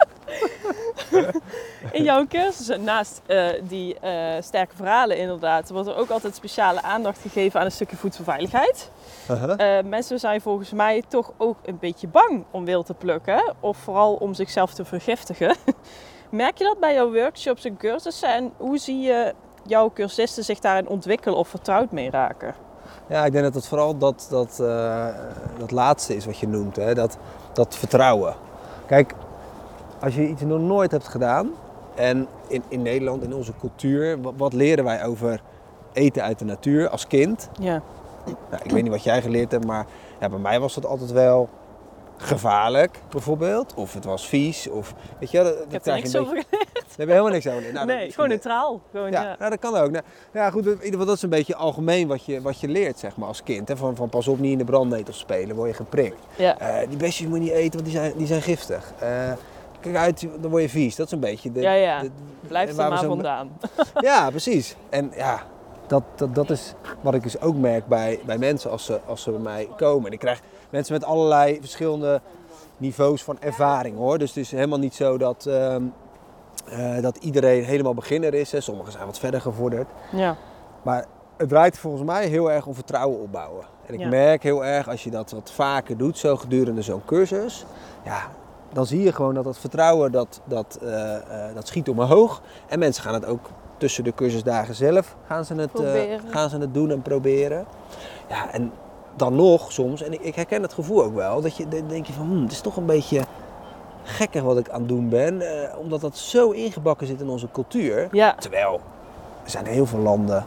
In jouw cursus, naast uh, die uh, sterke verhalen inderdaad, wordt er ook altijd speciale aandacht gegeven aan een stukje voedselveiligheid. Uh-huh. Uh, mensen zijn volgens mij toch ook een beetje bang om wild te plukken, of vooral om zichzelf te vergiftigen. Merk je dat bij jouw workshops en cursussen en hoe zie je jouw cursisten zich daarin ontwikkelen of vertrouwd mee raken? Ja, ik denk dat het vooral dat, dat, uh, dat laatste is wat je noemt, hè? Dat, dat vertrouwen. Kijk, als je iets nog nooit hebt gedaan en in, in Nederland, in onze cultuur, wat, wat leren wij over eten uit de natuur als kind? Ja. Nou, ik weet niet wat jij geleerd hebt, maar ja, bij mij was dat altijd wel gevaarlijk, bijvoorbeeld. Of het was vies, of weet je, dat, Ik heb dat er niks een over beetje... geleerd. Daar heb je helemaal niks over geleerd. Nou, Nee, dat- gewoon neutraal. Gewoon, Ja, ja. nou, dat kan ook. Nou, ja, goed, in ieder geval dat is een beetje algemeen wat je, wat je leert, zeg maar, als kind. Hè? Van, van pas op, niet in de brandnetel spelen, word je geprikt. Ja. Uh, die beestjes moet je niet eten, want die zijn, die zijn giftig. Uh, kijk uit, dan word je vies. Dat is een beetje de... Ja, ja. de- Blijf en er waar we maar zo- vandaan. Ja, precies. En ja, dat, dat, dat is wat ik dus ook merk bij, bij mensen als ze, als ze bij mij komen. En ik krijg mensen met allerlei verschillende niveaus van ervaring, hoor. Dus het is helemaal niet zo dat... Uh, Uh, dat iedereen helemaal beginner is. Hè. Sommigen zijn wat verder gevorderd. Ja. Maar het draait volgens mij heel erg om vertrouwen opbouwen. En ik Ja. merk heel erg, als je dat wat vaker doet, zo gedurende zo'n cursus, ja, dan zie je gewoon dat dat vertrouwen, dat, dat, uh, uh, dat schiet omhoog. En mensen gaan het ook tussen de cursusdagen zelf, gaan ze het, uh, gaan ze het doen en proberen. Ja, en dan nog soms, en ik, ik herken het gevoel ook wel, dat je dan denk je van, hmm, het is toch een beetje... gekker wat ik aan het doen ben, eh, omdat dat zo ingebakken zit in onze cultuur. Ja. Terwijl, er zijn heel veel landen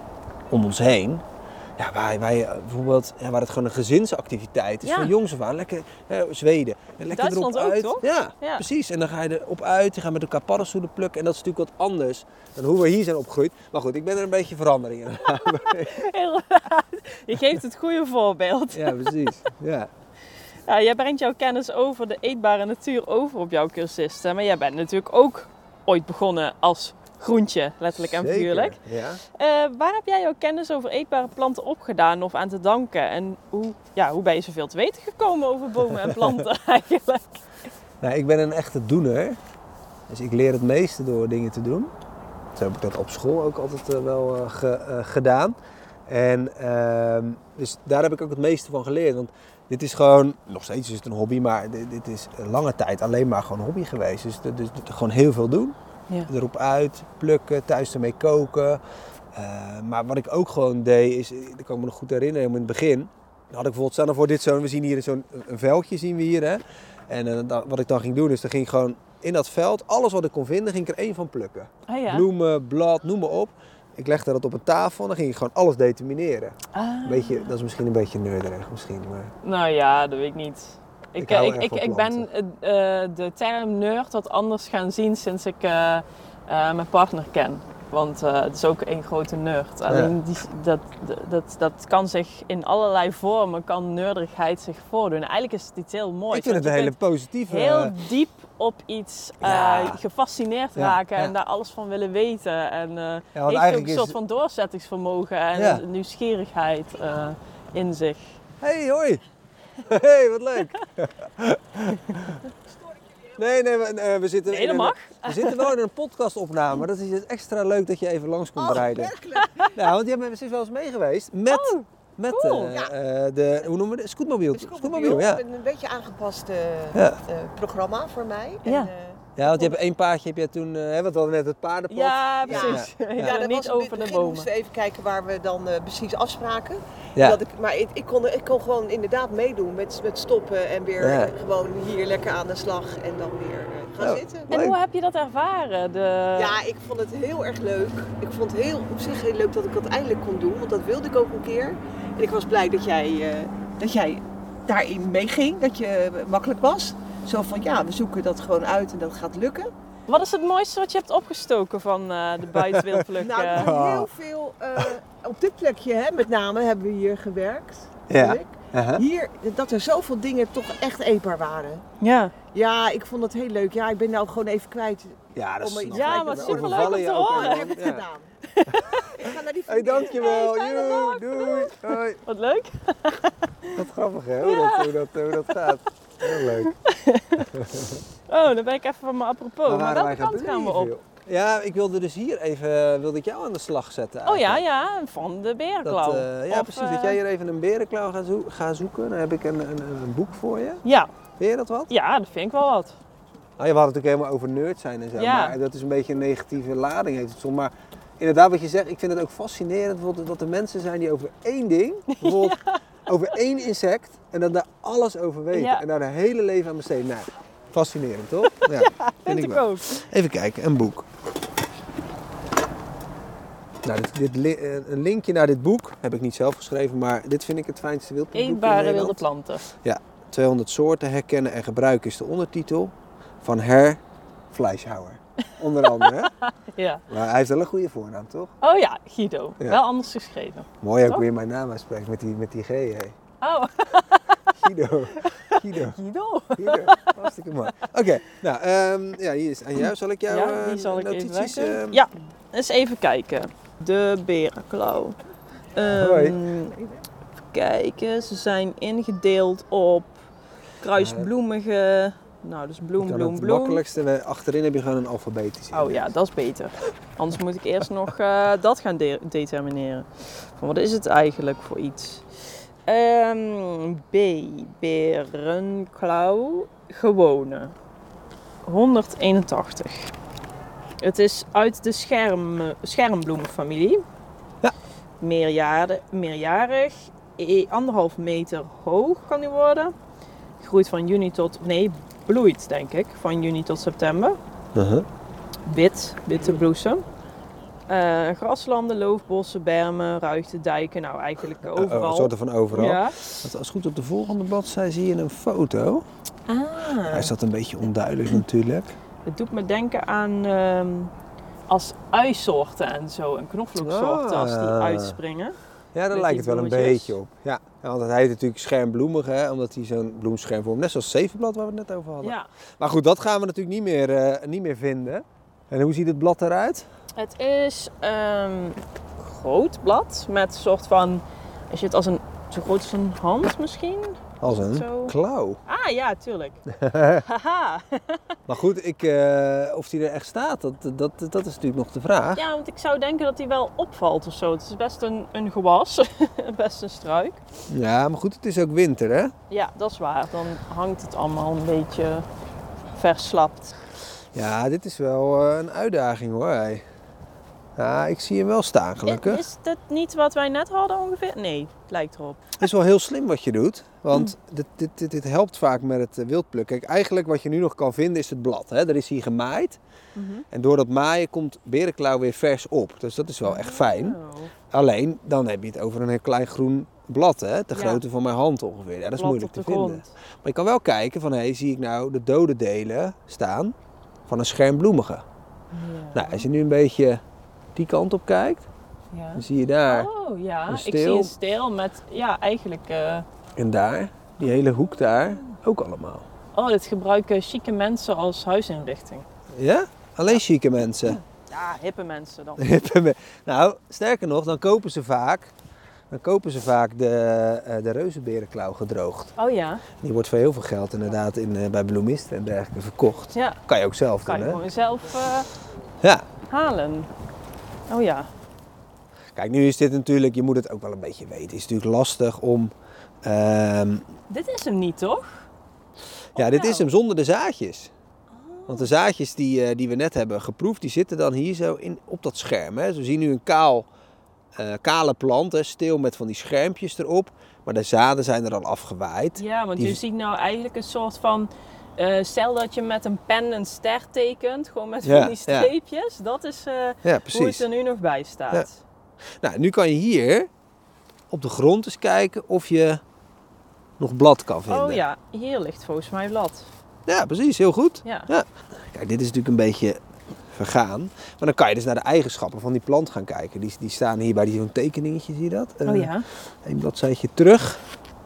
om ons heen, ja, waar, waar, je, bijvoorbeeld, ja, waar het gewoon een gezinsactiviteit is, Ja. van jongs af aan. Lekker, eh, Zweden, lekker Duitsland erop ook, uit. toch? Ja, Ja. precies. En dan ga je erop uit, je gaat met elkaar paddenstoelen plukken en dat is natuurlijk wat anders dan hoe we hier zijn opgegroeid. Maar goed, ik ben er een beetje verandering in. Inderdaad. Je geeft het goede voorbeeld. Ja, precies. Ja. Ja, jij brengt jouw kennis over de eetbare natuur over op jouw cursisten. Maar jij bent natuurlijk ook ooit begonnen als groentje, letterlijk en Zeker, figuurlijk. ja. Uh, waar heb jij jouw kennis over eetbare planten opgedaan of aan te danken? En hoe, ja, hoe ben je zoveel te weten gekomen over bomen en planten eigenlijk? Nou, ik ben een echte doener. Dus ik leer het meeste door dingen te doen. Zo heb ik dat op school ook altijd uh, wel uh, ge, uh, gedaan. En uh, dus daar heb ik ook het meeste van geleerd. Want dit is gewoon, nog steeds is het een hobby, maar dit, dit is lange tijd alleen maar gewoon hobby geweest. Dus, dus, dus gewoon heel veel doen. Ja. Erop uit, plukken, thuis ermee koken. Uh, maar wat ik ook gewoon deed is, dat kan ik me nog goed herinneren, in het begin. Dan had ik bijvoorbeeld, stel nou voor dit zo, we zien hier zo'n een veldje zien we hier. Hè? En uh, dan, wat ik dan ging doen is, dan ging ik gewoon in dat veld, alles wat ik kon vinden, ging ik er één van plukken. Oh ja. Bloemen, blad, noem maar op. Ik legde dat op een tafel en dan ging ik gewoon alles determineren. Ah. Beetje, dat is misschien een beetje nerderig misschien. Maar... Nou ja, dat weet ik niet. Ik, ik, ik, ik, ik ben uh, de term nerd wat anders gaan zien sinds ik uh, uh, mijn partner ken. Want uh, het is ook een grote nerd. Alleen ja. die, dat, dat, dat kan zich in allerlei vormen, kan nerdigheid zich voordoen. Eigenlijk is het iets heel moois. Ik vind het een hele positieve... Heel diep op iets uh, ja. gefascineerd ja. raken ja. en daar alles van willen weten. En uh, ja, heeft ook een soort van doorzettingsvermogen en ja. nieuwsgierigheid uh, in zich. Hey, hoi! Hey, wat leuk! Nee, nee, we, uh, we zitten, nee, in dat een, mag. we zitten wel in een podcastopname, maar dat is dus extra leuk dat je even langs komt oh, rijden. Werkelijk? Nou, want jij bent wel eens mee geweest met, oh, met cool. uh, ja. uh, de, hoe noemen we het? Scootmobiel. De scootmobiel, ja. Een beetje aangepast uh, ja. uh, programma voor mij. Ja. En, uh, Ja, want je hebt één paardje, heb je toen, uh, want we hadden net het paardenpad. Ja, precies. Ja, ja. ja dat niet was over de bomen. We moesten even kijken waar we dan uh, precies afspraken. Ja. Dat ik, maar ik, ik, kon, ik kon gewoon inderdaad meedoen met, met stoppen en weer ja. gewoon hier lekker aan de slag en dan weer uh, gaan oh, zitten. En hoe heb je dat ervaren? De... Ja, ik vond het heel erg leuk. Ik vond het heel, op zich heel leuk dat ik dat eindelijk kon doen, want dat wilde ik ook een keer. En ik was blij dat jij, uh, dat jij daarin meeging, dat je uh, makkelijk was. Zo van ja, we zoeken dat gewoon uit en dat gaat lukken. Wat is het mooiste wat je hebt opgestoken van uh, de buitenwildpluk? Nou, er zijn heel veel, uh, op dit plekje hè, met name hebben we hier gewerkt. Ja. Uh-huh. Hier, dat er zoveel dingen toch echt eetbaar waren. Ja. Ja, ik vond het heel leuk. Ja, ik ben nou gewoon even kwijt. Ja, dat is om ja, maar superleuk om te horen. Ik heb het ja. gedaan. Ik ga naar die hey, dankjewel. Hey, Joe, doei. Hoi. Wat leuk. Wat grappig hè, hoe, ja. dat, hoe, dat, hoe dat gaat. Heel leuk. Oh, dan ben ik even van mijn apropos. Maar, maar welke kant gaan we op? Ja, ik wilde dus hier even, wilde ik jou aan de slag zetten eigenlijk. Oh ja, ja, van de berenklauw. Dat, uh, ja, of, precies. Uh... Dat jij hier even een berenklauw gaat, zo- gaat zoeken. Dan heb ik een, een, een boek voor je. Ja. Vind je dat wat? Ja, dat vind ik wel wat. Nou, we hadden het natuurlijk helemaal over nerd zijn en zo. Ja. Maar dat is een beetje een negatieve lading heeft het soms. Maar inderdaad wat je zegt, ik vind het ook fascinerend bijvoorbeeld dat er mensen zijn die over één ding, bijvoorbeeld ja. over één insect en dan daar alles over weten. Ja. En daar hun hele leven aan besteden. Nou, fascinerend toch? Ja, ja vind, vind ik wel. ook. Even kijken, een boek. Nou, dit, dit, een linkje naar dit boek heb ik niet zelf geschreven, maar dit vind ik het fijnste wildboek. Eetbare wilde planten. Ja, tweehonderd soorten herkennen en gebruiken is de ondertitel van Herr Fleischhauer. Onder andere, hè? Ja. Maar hij heeft wel een goede voornaam, toch? Oh ja, Guido. Ja. Wel anders geschreven. Mooi ook toch? weer mijn naam uitspreken met die, met die G, hé. Oh. Guido. Guido. Guido. Guido. Hartstikke mooi. Oké, okay, nou, um, ja, hier is aan jou. Zal ik jou ja, die uh, zal ik notities... even uh... Ja, eens even kijken. De berenklauw. Um, Hoi. Even kijken, ze zijn ingedeeld op kruisbloemige... Nou, dus bloem, bloem, het bloem. Het makkelijkste, achterin heb je gewoon een alfabetisch. Oh ja, dat is beter. Anders moet ik eerst nog uh, dat gaan de- determineren. Van wat is het eigenlijk voor iets? Um, B. Berenklauw. Gewone. honderdeenentachtig. Het is uit de scherm, schermbloemenfamilie. Ja. Meerjarig, meerjarig. E- anderhalf meter hoog kan die worden. Groeit van juni tot... Nee, bloeit denk ik. Van juni tot september. Uh-huh. Wit, witte bloesem. Uh, graslanden, loofbossen, bermen, ruigte, dijken. Nou, eigenlijk overal. Uh, oh, soorten van overal. Ja. Want als goed op de volgende bladzijde zie je een foto. Ah. Hij is dat een beetje onduidelijk natuurlijk. Het doet me denken aan um, als uisoorten en zo. En knoflooksoorten ah. als die uitspringen. Ja, daar Met lijkt die het wel een bloemetjes. beetje op. Ja. Ja, want het heet natuurlijk schermbloemig, hè, omdat hij zo'n bloemscherm vormt. Net zoals zevenblad waar we het net over hadden. Ja, Maar goed, dat gaan we natuurlijk niet meer, uh, niet meer vinden. En hoe ziet het blad eruit? het is een groot blad met een soort van, als je het als een, zo groot als een hand misschien. Als een Zo. klauw. Ah ja, tuurlijk. Haha. Maar goed, ik, uh, of die er echt staat, dat, dat, dat is natuurlijk nog de vraag. Ja, want ik zou denken dat die wel opvalt of zo. Het is best een, een gewas, best een struik. Ja, maar goed, het is ook winter, hè? Ja, dat is waar. Dan hangt het allemaal een beetje verslapt. Ja, dit is wel uh, een uitdaging hoor. Hey. Ja, ik zie hem wel staan gelukkig. Is dit niet wat wij net hadden ongeveer? Nee, het lijkt erop. Het is wel heel slim wat je doet, want mm. dit, dit, dit, dit helpt vaak met het uh, wildplukken. Kijk, eigenlijk wat je nu nog kan vinden is het blad. Hè? Er is hier gemaaid mm-hmm. en door dat maaien komt berenklauw weer vers op. Dus dat is wel echt fijn. Oh. Alleen, dan heb je het over een heel klein groen blad, hè? De grootte ja. van mijn hand ongeveer. Ja, dat is blad moeilijk te vinden. Grond. Maar je kan wel kijken van, hé, hey, zie ik nou de dode delen staan van een schermbloemige. Ja. Nou, als je nu een beetje die kant op kijkt, ja. dan zie je daar oh, ja. een steel. Ik zie een steel met, ja, eigenlijk... Uh... En daar, die hele hoek daar, ook allemaal. Oh, dit gebruiken chique mensen als huisinrichting. Ja? Alleen ja. chique mensen? Ja, hippe mensen dan. Hippe me- nou, sterker nog, dan kopen ze vaak... Dan kopen ze vaak de, uh, de reuzenberenklauw gedroogd. Oh ja. Die wordt voor heel veel geld inderdaad in, uh, bij bloemisten en dergelijke verkocht. Ja. Kan je ook zelf kan doen, hè? Kan je gewoon zelf uh, ja. halen. Oh ja. Kijk, nu is dit natuurlijk, je moet het ook wel een beetje weten. Het is natuurlijk lastig om... Uh, dit is hem niet, toch? Ja, oh, dit nou. is hem zonder de zaadjes. Oh. Want de zaadjes die, uh, die we net hebben geproefd, die zitten dan hier zo in, op dat scherm. Hè? Dus we zien nu een kaal... Uh, kale plant, hè, steel met van die schermpjes erop. Maar de zaden zijn er al afgewaaid. Ja, want die... je ziet nou eigenlijk een soort van... Uh, stel dat je met een pen een ster tekent, gewoon met ja, van die streepjes. Ja. Dat is uh, ja, hoe het er nu nog bij staat. Ja. Nou, nu kan je hier op de grond eens kijken of je nog blad kan vinden. Oh ja, hier ligt volgens mij blad. Ja, precies. Heel goed. Ja. Ja. Kijk, dit is natuurlijk een beetje... vergaan. Maar dan kan je dus naar de eigenschappen van die plant gaan kijken. Die, die staan hier bij die zo'n tekeningetje, zie je dat? Uh, oh ja. Een bladzijtje terug.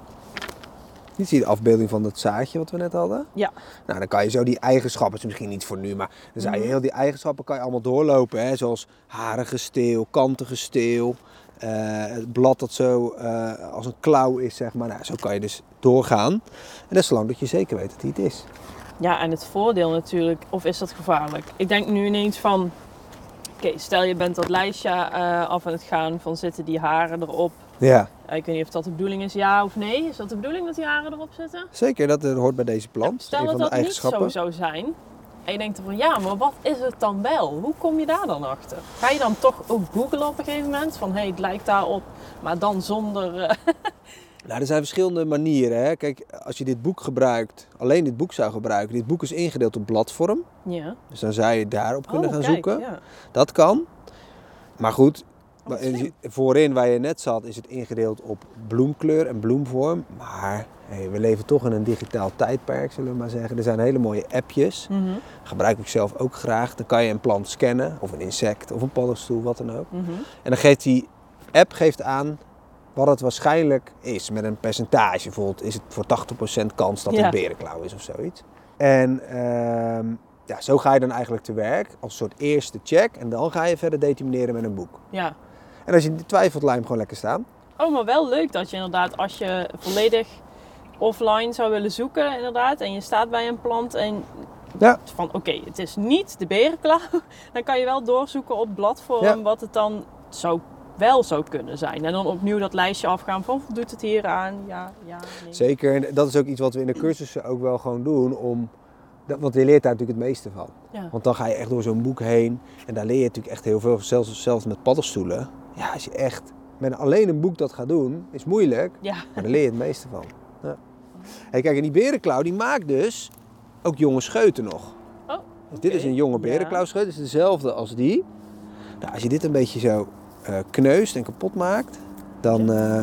Hier zie je de afbeelding van dat zaadje wat we net hadden. Ja. Nou, dan kan je zo die eigenschappen, is misschien niet voor nu, maar dan zou je heel die eigenschappen kan je allemaal doorlopen. Hè? Zoals harige steel, kantige steel, uh, het blad dat zo uh, als een klauw is, zeg maar. Nou, zo kan je dus doorgaan. En dat is zolang dat je zeker weet dat hij het is. Ja, en het voordeel natuurlijk, of is dat gevaarlijk? Ik denk nu ineens van, oké, okay, stel je bent dat lijstje uh, af aan het gaan van zitten die haren erop. Ja. Uh, ik weet niet of dat de bedoeling is, ja of nee. Is dat de bedoeling dat die haren erop zitten? Zeker, dat hoort bij deze plant. Ja, stel dat dat niet zo zou zijn. En je denkt van, ja, maar wat is het dan wel? Hoe kom je daar dan achter? Ga je dan toch ook googlen op een gegeven moment? Van, hé, hey, het lijkt daarop, maar dan zonder... Uh, Nou, er zijn verschillende manieren. Hè. Kijk, als je dit boek gebruikt, alleen dit boek zou gebruiken. Dit boek is ingedeeld op bladvorm. Ja. Dus dan zou je daarop kunnen oh, gaan kijk, zoeken. Ja. Dat kan. Maar goed, oh, voorin waar je net zat is het ingedeeld op bloemkleur en bloemvorm. Maar hey, we leven toch in een digitaal tijdperk, zullen we maar zeggen. Er zijn hele mooie appjes. Mm-hmm. Gebruik ik zelf ook graag. Dan kan je een plant scannen, of een insect, of een paddenstoel, wat dan ook. Mm-hmm. En dan geeft die app geeft aan... wat het waarschijnlijk is, met een percentage. Bijvoorbeeld is het voor tachtig procent kans dat het ja. een berenklauw is of zoiets. En uh, ja, zo ga je dan eigenlijk te werk als soort eerste check. En dan ga je verder determineren met een boek. Ja. En als je twijfelt, laat je hem gewoon lekker staan. Oh, maar wel leuk dat je inderdaad, als je volledig offline zou willen zoeken inderdaad. En je staat bij een plant en ja. van oké, okay, het is niet de berenklauw. Dan kan je wel doorzoeken op bladvorm ja. wat het dan zou wel zou kunnen zijn. En dan opnieuw dat lijstje afgaan van, doet het hier aan? Ja, ja, nee. Zeker. En dat is ook iets wat we in de cursussen ook wel gewoon doen. Om, want je leert daar natuurlijk het meeste van. Ja. Want dan ga je echt door zo'n boek heen. En daar leer je natuurlijk echt heel veel. Zelfs, zelfs met paddenstoelen. Ja, als je echt met alleen een boek dat gaat doen, is moeilijk. Ja. Maar daar leer je het meeste van. Ja. Hey, kijk, en die berenklauw die maakt dus ook jonge scheuten nog. Oh, dus dit okay. is een jonge berenklauwscheut. Het is dezelfde als die. Nou, als je dit een beetje zo Uh, kneust en kapot maakt, dan uh,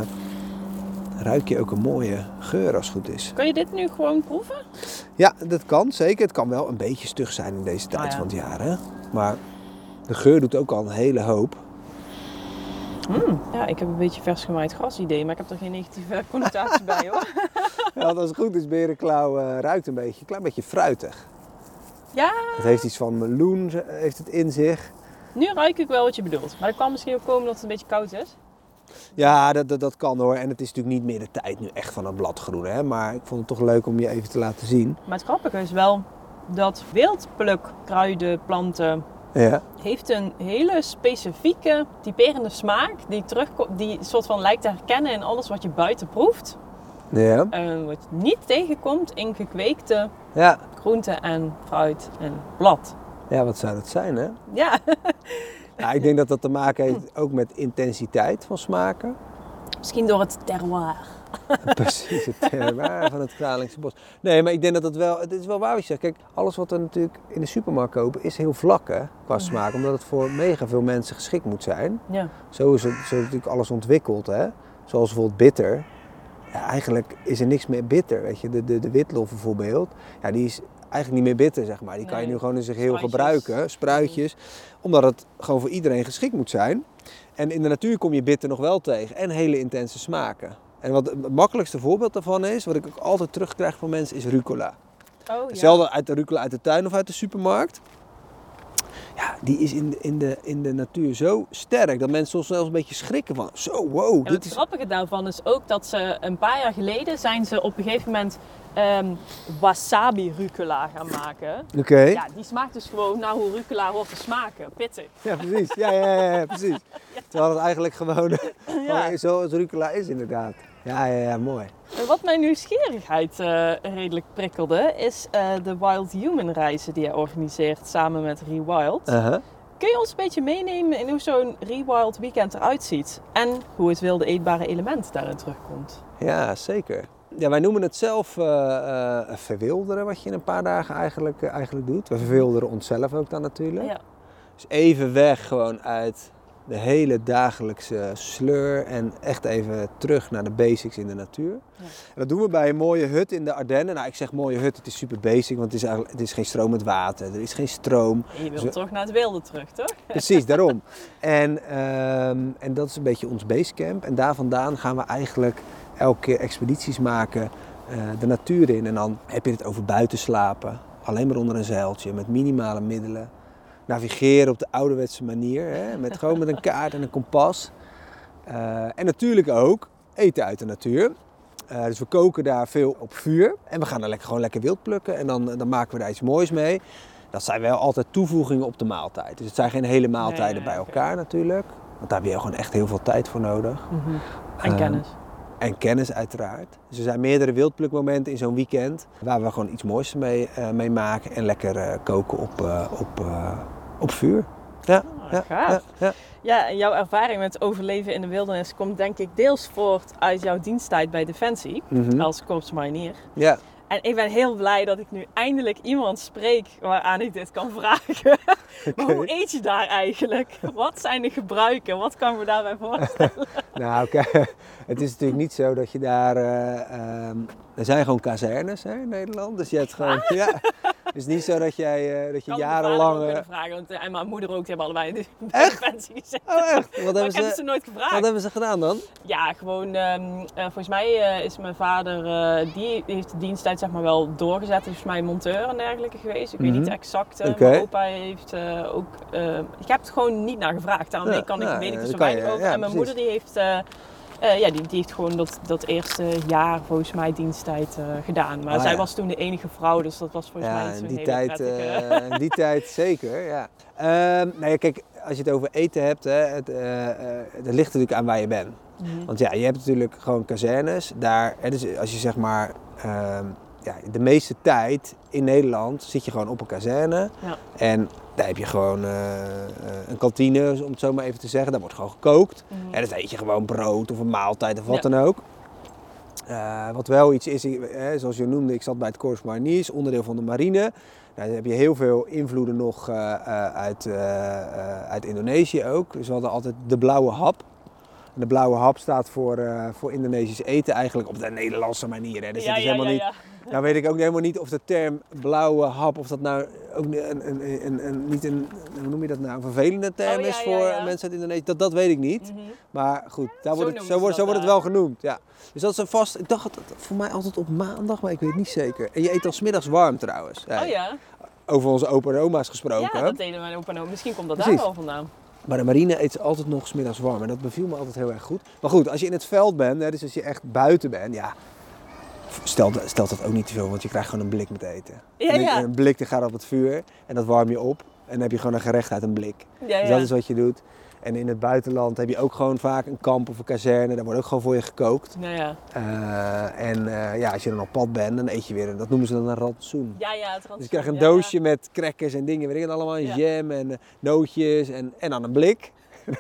ruik je ook een mooie geur als het goed is. Kan je dit nu gewoon proeven? Ja, dat kan zeker. Het kan wel een beetje stug zijn in deze tijd ah, ja. van het jaar. Hè? Maar de geur doet ook al een hele hoop. Mm, ja, ik heb een beetje vers gemaaid gras idee, maar ik heb er geen negatieve connotatie bij hoor. Ja, als het goed is, berenklauw uh, ruikt een beetje, een klein beetje fruitig. Ja. Het heeft iets van meloen, heeft het in zich. Nu ruik ik wel wat je bedoelt, maar dat kan misschien ook komen dat het een beetje koud is. Ja, dat, dat, dat kan hoor. En het is natuurlijk niet meer de tijd nu echt van het bladgroene. Hè? Maar ik vond het toch leuk om je even te laten zien. Maar het grappige is wel dat wildplukkruiden, planten, ja. heeft een hele specifieke, typerende smaak. Die, terugkomt, die soort van lijkt te herkennen in alles wat je buiten proeft. Ja. Uh, wat je niet tegenkomt in gekweekte ja. groenten en fruit en blad. Ja, wat zou dat zijn hè? Ja. Ja, ik denk dat dat te maken heeft ook met intensiteit van smaken. Misschien door het terroir. Precies, het terroir van het Kralingse bos. Nee, maar ik denk dat het wel, het is wel waar wat je zegt. Kijk, alles wat we natuurlijk in de supermarkt kopen is heel vlak hè, qua smaak. Omdat het voor mega veel mensen geschikt moet zijn. Ja. Zo is het, zo is natuurlijk alles ontwikkeld hè. Zoals bijvoorbeeld bitter. Ja, eigenlijk is er niks meer bitter, weet je. De, de, de witlof bijvoorbeeld, ja, die is eigenlijk niet meer bitter, zeg maar. Die nee. kan je nu gewoon in zich heel gebruiken, spruitjes. Omdat het gewoon voor iedereen geschikt moet zijn. En in de natuur kom je bitter nog wel tegen. En hele intense smaken. En wat het makkelijkste voorbeeld daarvan is, wat ik ook altijd terugkrijg van mensen, is rucola. Oh, ja. Hetzelfde uit de rucola uit de tuin of uit de supermarkt. Ja, die is in de, in, de, in de natuur zo sterk dat mensen soms zelfs een beetje schrikken van zo, wow. En dit het is... grappige daarvan is ook dat ze een paar jaar geleden zijn ze op een gegeven moment um, wasabi rucola gaan maken. Oké. Okay. Ja, die smaakt dus gewoon naar hoe rucola hoort te smaken, pittig. Ja, precies. Ja, ja, ja, ja precies. Ja. Terwijl het eigenlijk gewoon, ja. gewoon zoals rucola is inderdaad. Ja, ja, ja, mooi. Wat mijn nieuwsgierigheid uh, redelijk prikkelde, is uh, de Wild Human reizen die jij organiseert samen met Rewild. Uh-huh. Kun je ons een beetje meenemen in hoe zo'n Rewild weekend eruit ziet? En hoe het wilde eetbare element daarin terugkomt? Ja, zeker. Ja, wij noemen het zelf uh, uh, verwilderen, wat je in een paar dagen eigenlijk, uh, eigenlijk doet. We verwilderen onszelf ook dan natuurlijk. Ja. Dus even weg gewoon uit de hele dagelijkse sleur en echt even terug naar de basics in de natuur. Ja. En dat doen we bij een mooie hut in de Ardennen. Nou, ik zeg mooie hut, het is super basic, want het is, eigenlijk, het is geen stromend water, er is geen stroom. En je wilt dus toch naar het wilde terug, toch? Precies, daarom. En, um, en dat is een beetje ons basecamp. En daar vandaan gaan we eigenlijk elke keer expedities maken uh, de natuur in. En dan heb je het over buiten slapen, alleen maar onder een zeiltje, met minimale middelen. Navigeren op de ouderwetse manier, hè? Met, gewoon met een kaart en een kompas. Uh, en natuurlijk ook eten uit de natuur. Uh, dus we koken daar veel op vuur. En we gaan er lekker, gewoon lekker wild plukken. En dan, dan maken we daar iets moois mee. Dat zijn wel altijd toevoegingen op de maaltijd. Dus het zijn geen hele maaltijden nee, nee, bij elkaar okay. natuurlijk. Want daar heb je gewoon echt heel veel tijd voor nodig. Mm-hmm. En uh, kennis. En kennis uiteraard. Dus er zijn meerdere wildplukmomenten in zo'n weekend. Waar we gewoon iets moois mee, uh, mee maken. En lekker uh, koken op, uh, op, uh, op vuur. Ja, oh, ja, ja, ja. Ja, en jouw ervaring met overleven in de wildernis komt denk ik deels voort uit jouw diensttijd bij Defensie. Mm-hmm. Als korpsmarinier. Ja. En ik ben heel blij dat ik nu eindelijk iemand spreek waaraan ik dit kan vragen. Okay. Maar hoe eet je daar eigenlijk? Wat zijn de gebruiken? Wat kan ik me daarbij voorstellen? Nou, oké. Okay. Het is natuurlijk niet zo dat je daar... Uh, um, er zijn gewoon kazernes hè, in Nederland. Dus je hebt gewoon... Ja, het is niet zo dat jij uh, dat je kan jarenlang... Ik kan vragen, want en mijn moeder ook, die hebben allebei in de Defensie gezeten. Oh, echt? Wat hebben ze, heb ze nooit gevraagd. Wat hebben ze gedaan dan? Ja, gewoon... Um, uh, volgens mij uh, is mijn vader... Uh, die heeft de diensttijd zeg maar wel doorgezet. Hij is volgens mij monteur en dergelijke geweest. Ik mm-hmm. weet niet exact. Uh, okay. Mijn opa heeft uh, ook... Uh, ik heb het gewoon niet naar gevraagd. Daarom ja, kan ik, ja, weet ik er zo weinig over. Ja, en mijn precies. moeder die heeft... Uh, Uh, ja, die, die heeft gewoon dat, dat eerste jaar volgens mij diensttijd uh, gedaan. Maar ah, zij ja. was toen de enige vrouw, dus dat was volgens ja, mij niet zo'n die hele tijd, prettige... uh, in die tijd zeker, ja. Uh, nou ja, kijk, als je het over eten hebt, hè, het, uh, uh, dat ligt natuurlijk aan waar je bent. Mm-hmm. Want ja, je hebt natuurlijk gewoon kazernes. Daar, hè, dus als je zeg maar... Uh, ja, de meeste tijd in Nederland zit je gewoon op een kazerne. Ja. En daar heb je gewoon uh, een kantine, om het zo maar even te zeggen. Daar wordt gewoon gekookt. Mm-hmm. En dan eet je gewoon brood of een maaltijd of wat ja. dan ook. Uh, wat wel iets is, hè, zoals je noemde, ik zat bij het Corps Mariniers, onderdeel van de marine. Nou, dan heb je heel veel invloeden nog uh, uh, uit, uh, uh, uit Indonesië ook. Dus we hadden altijd de blauwe hap. En de blauwe hap staat voor, uh, voor Indonesisch eten eigenlijk op de Nederlandse manier. Hè. Dus ja, dat is ja, helemaal ja, ja. niet... Nou weet ik ook helemaal niet of de term blauwe hap, of dat nou ook een, een, een, een, niet een, hoe noem je dat nou, een vervelende term Oh, ja, is ja, voor ja. mensen uit Indonesië. Dat, dat weet ik niet. Mm-hmm. Maar goed, daar Zo wordt het, noemen zo, ze wordt, zo dat wordt het wel daar. genoemd. Ja. Dus dat is een vast, ik dacht dat dat voor mij altijd op maandag, maar ik weet niet zeker. En je eet dan 's middags warm trouwens. Ja, Oh ja? over onze opa en oma's gesproken. Ja, dat deden mijn opa en oma. Misschien komt dat Precies. daar wel vandaan. Maar de marine eet ze altijd nog 's middags warm. En dat beviel me altijd heel erg goed. Maar goed, als je in het veld bent, hè, dus als je echt buiten bent, ja, stelt, stelt dat ook niet te veel, want je krijgt gewoon een blik met eten. Ja, en ja. een blik die gaat op het vuur en dat warm je op. En dan heb je gewoon een gerecht uit een blik. Ja, Dus ja. dat is wat je doet. En in het buitenland heb je ook gewoon vaak een kamp of een kazerne. Daar wordt ook gewoon voor je gekookt. Nou ja. Uh, en uh, ja, als je dan op pad bent, dan eet je weer, dat noemen ze dan een rantsoen. Ja, ja, het Dus je krijgt een ja, doosje ja. met crackers en dingen, weet ik het allemaal, en Ja. jam en uh, nootjes en, en dan een blik.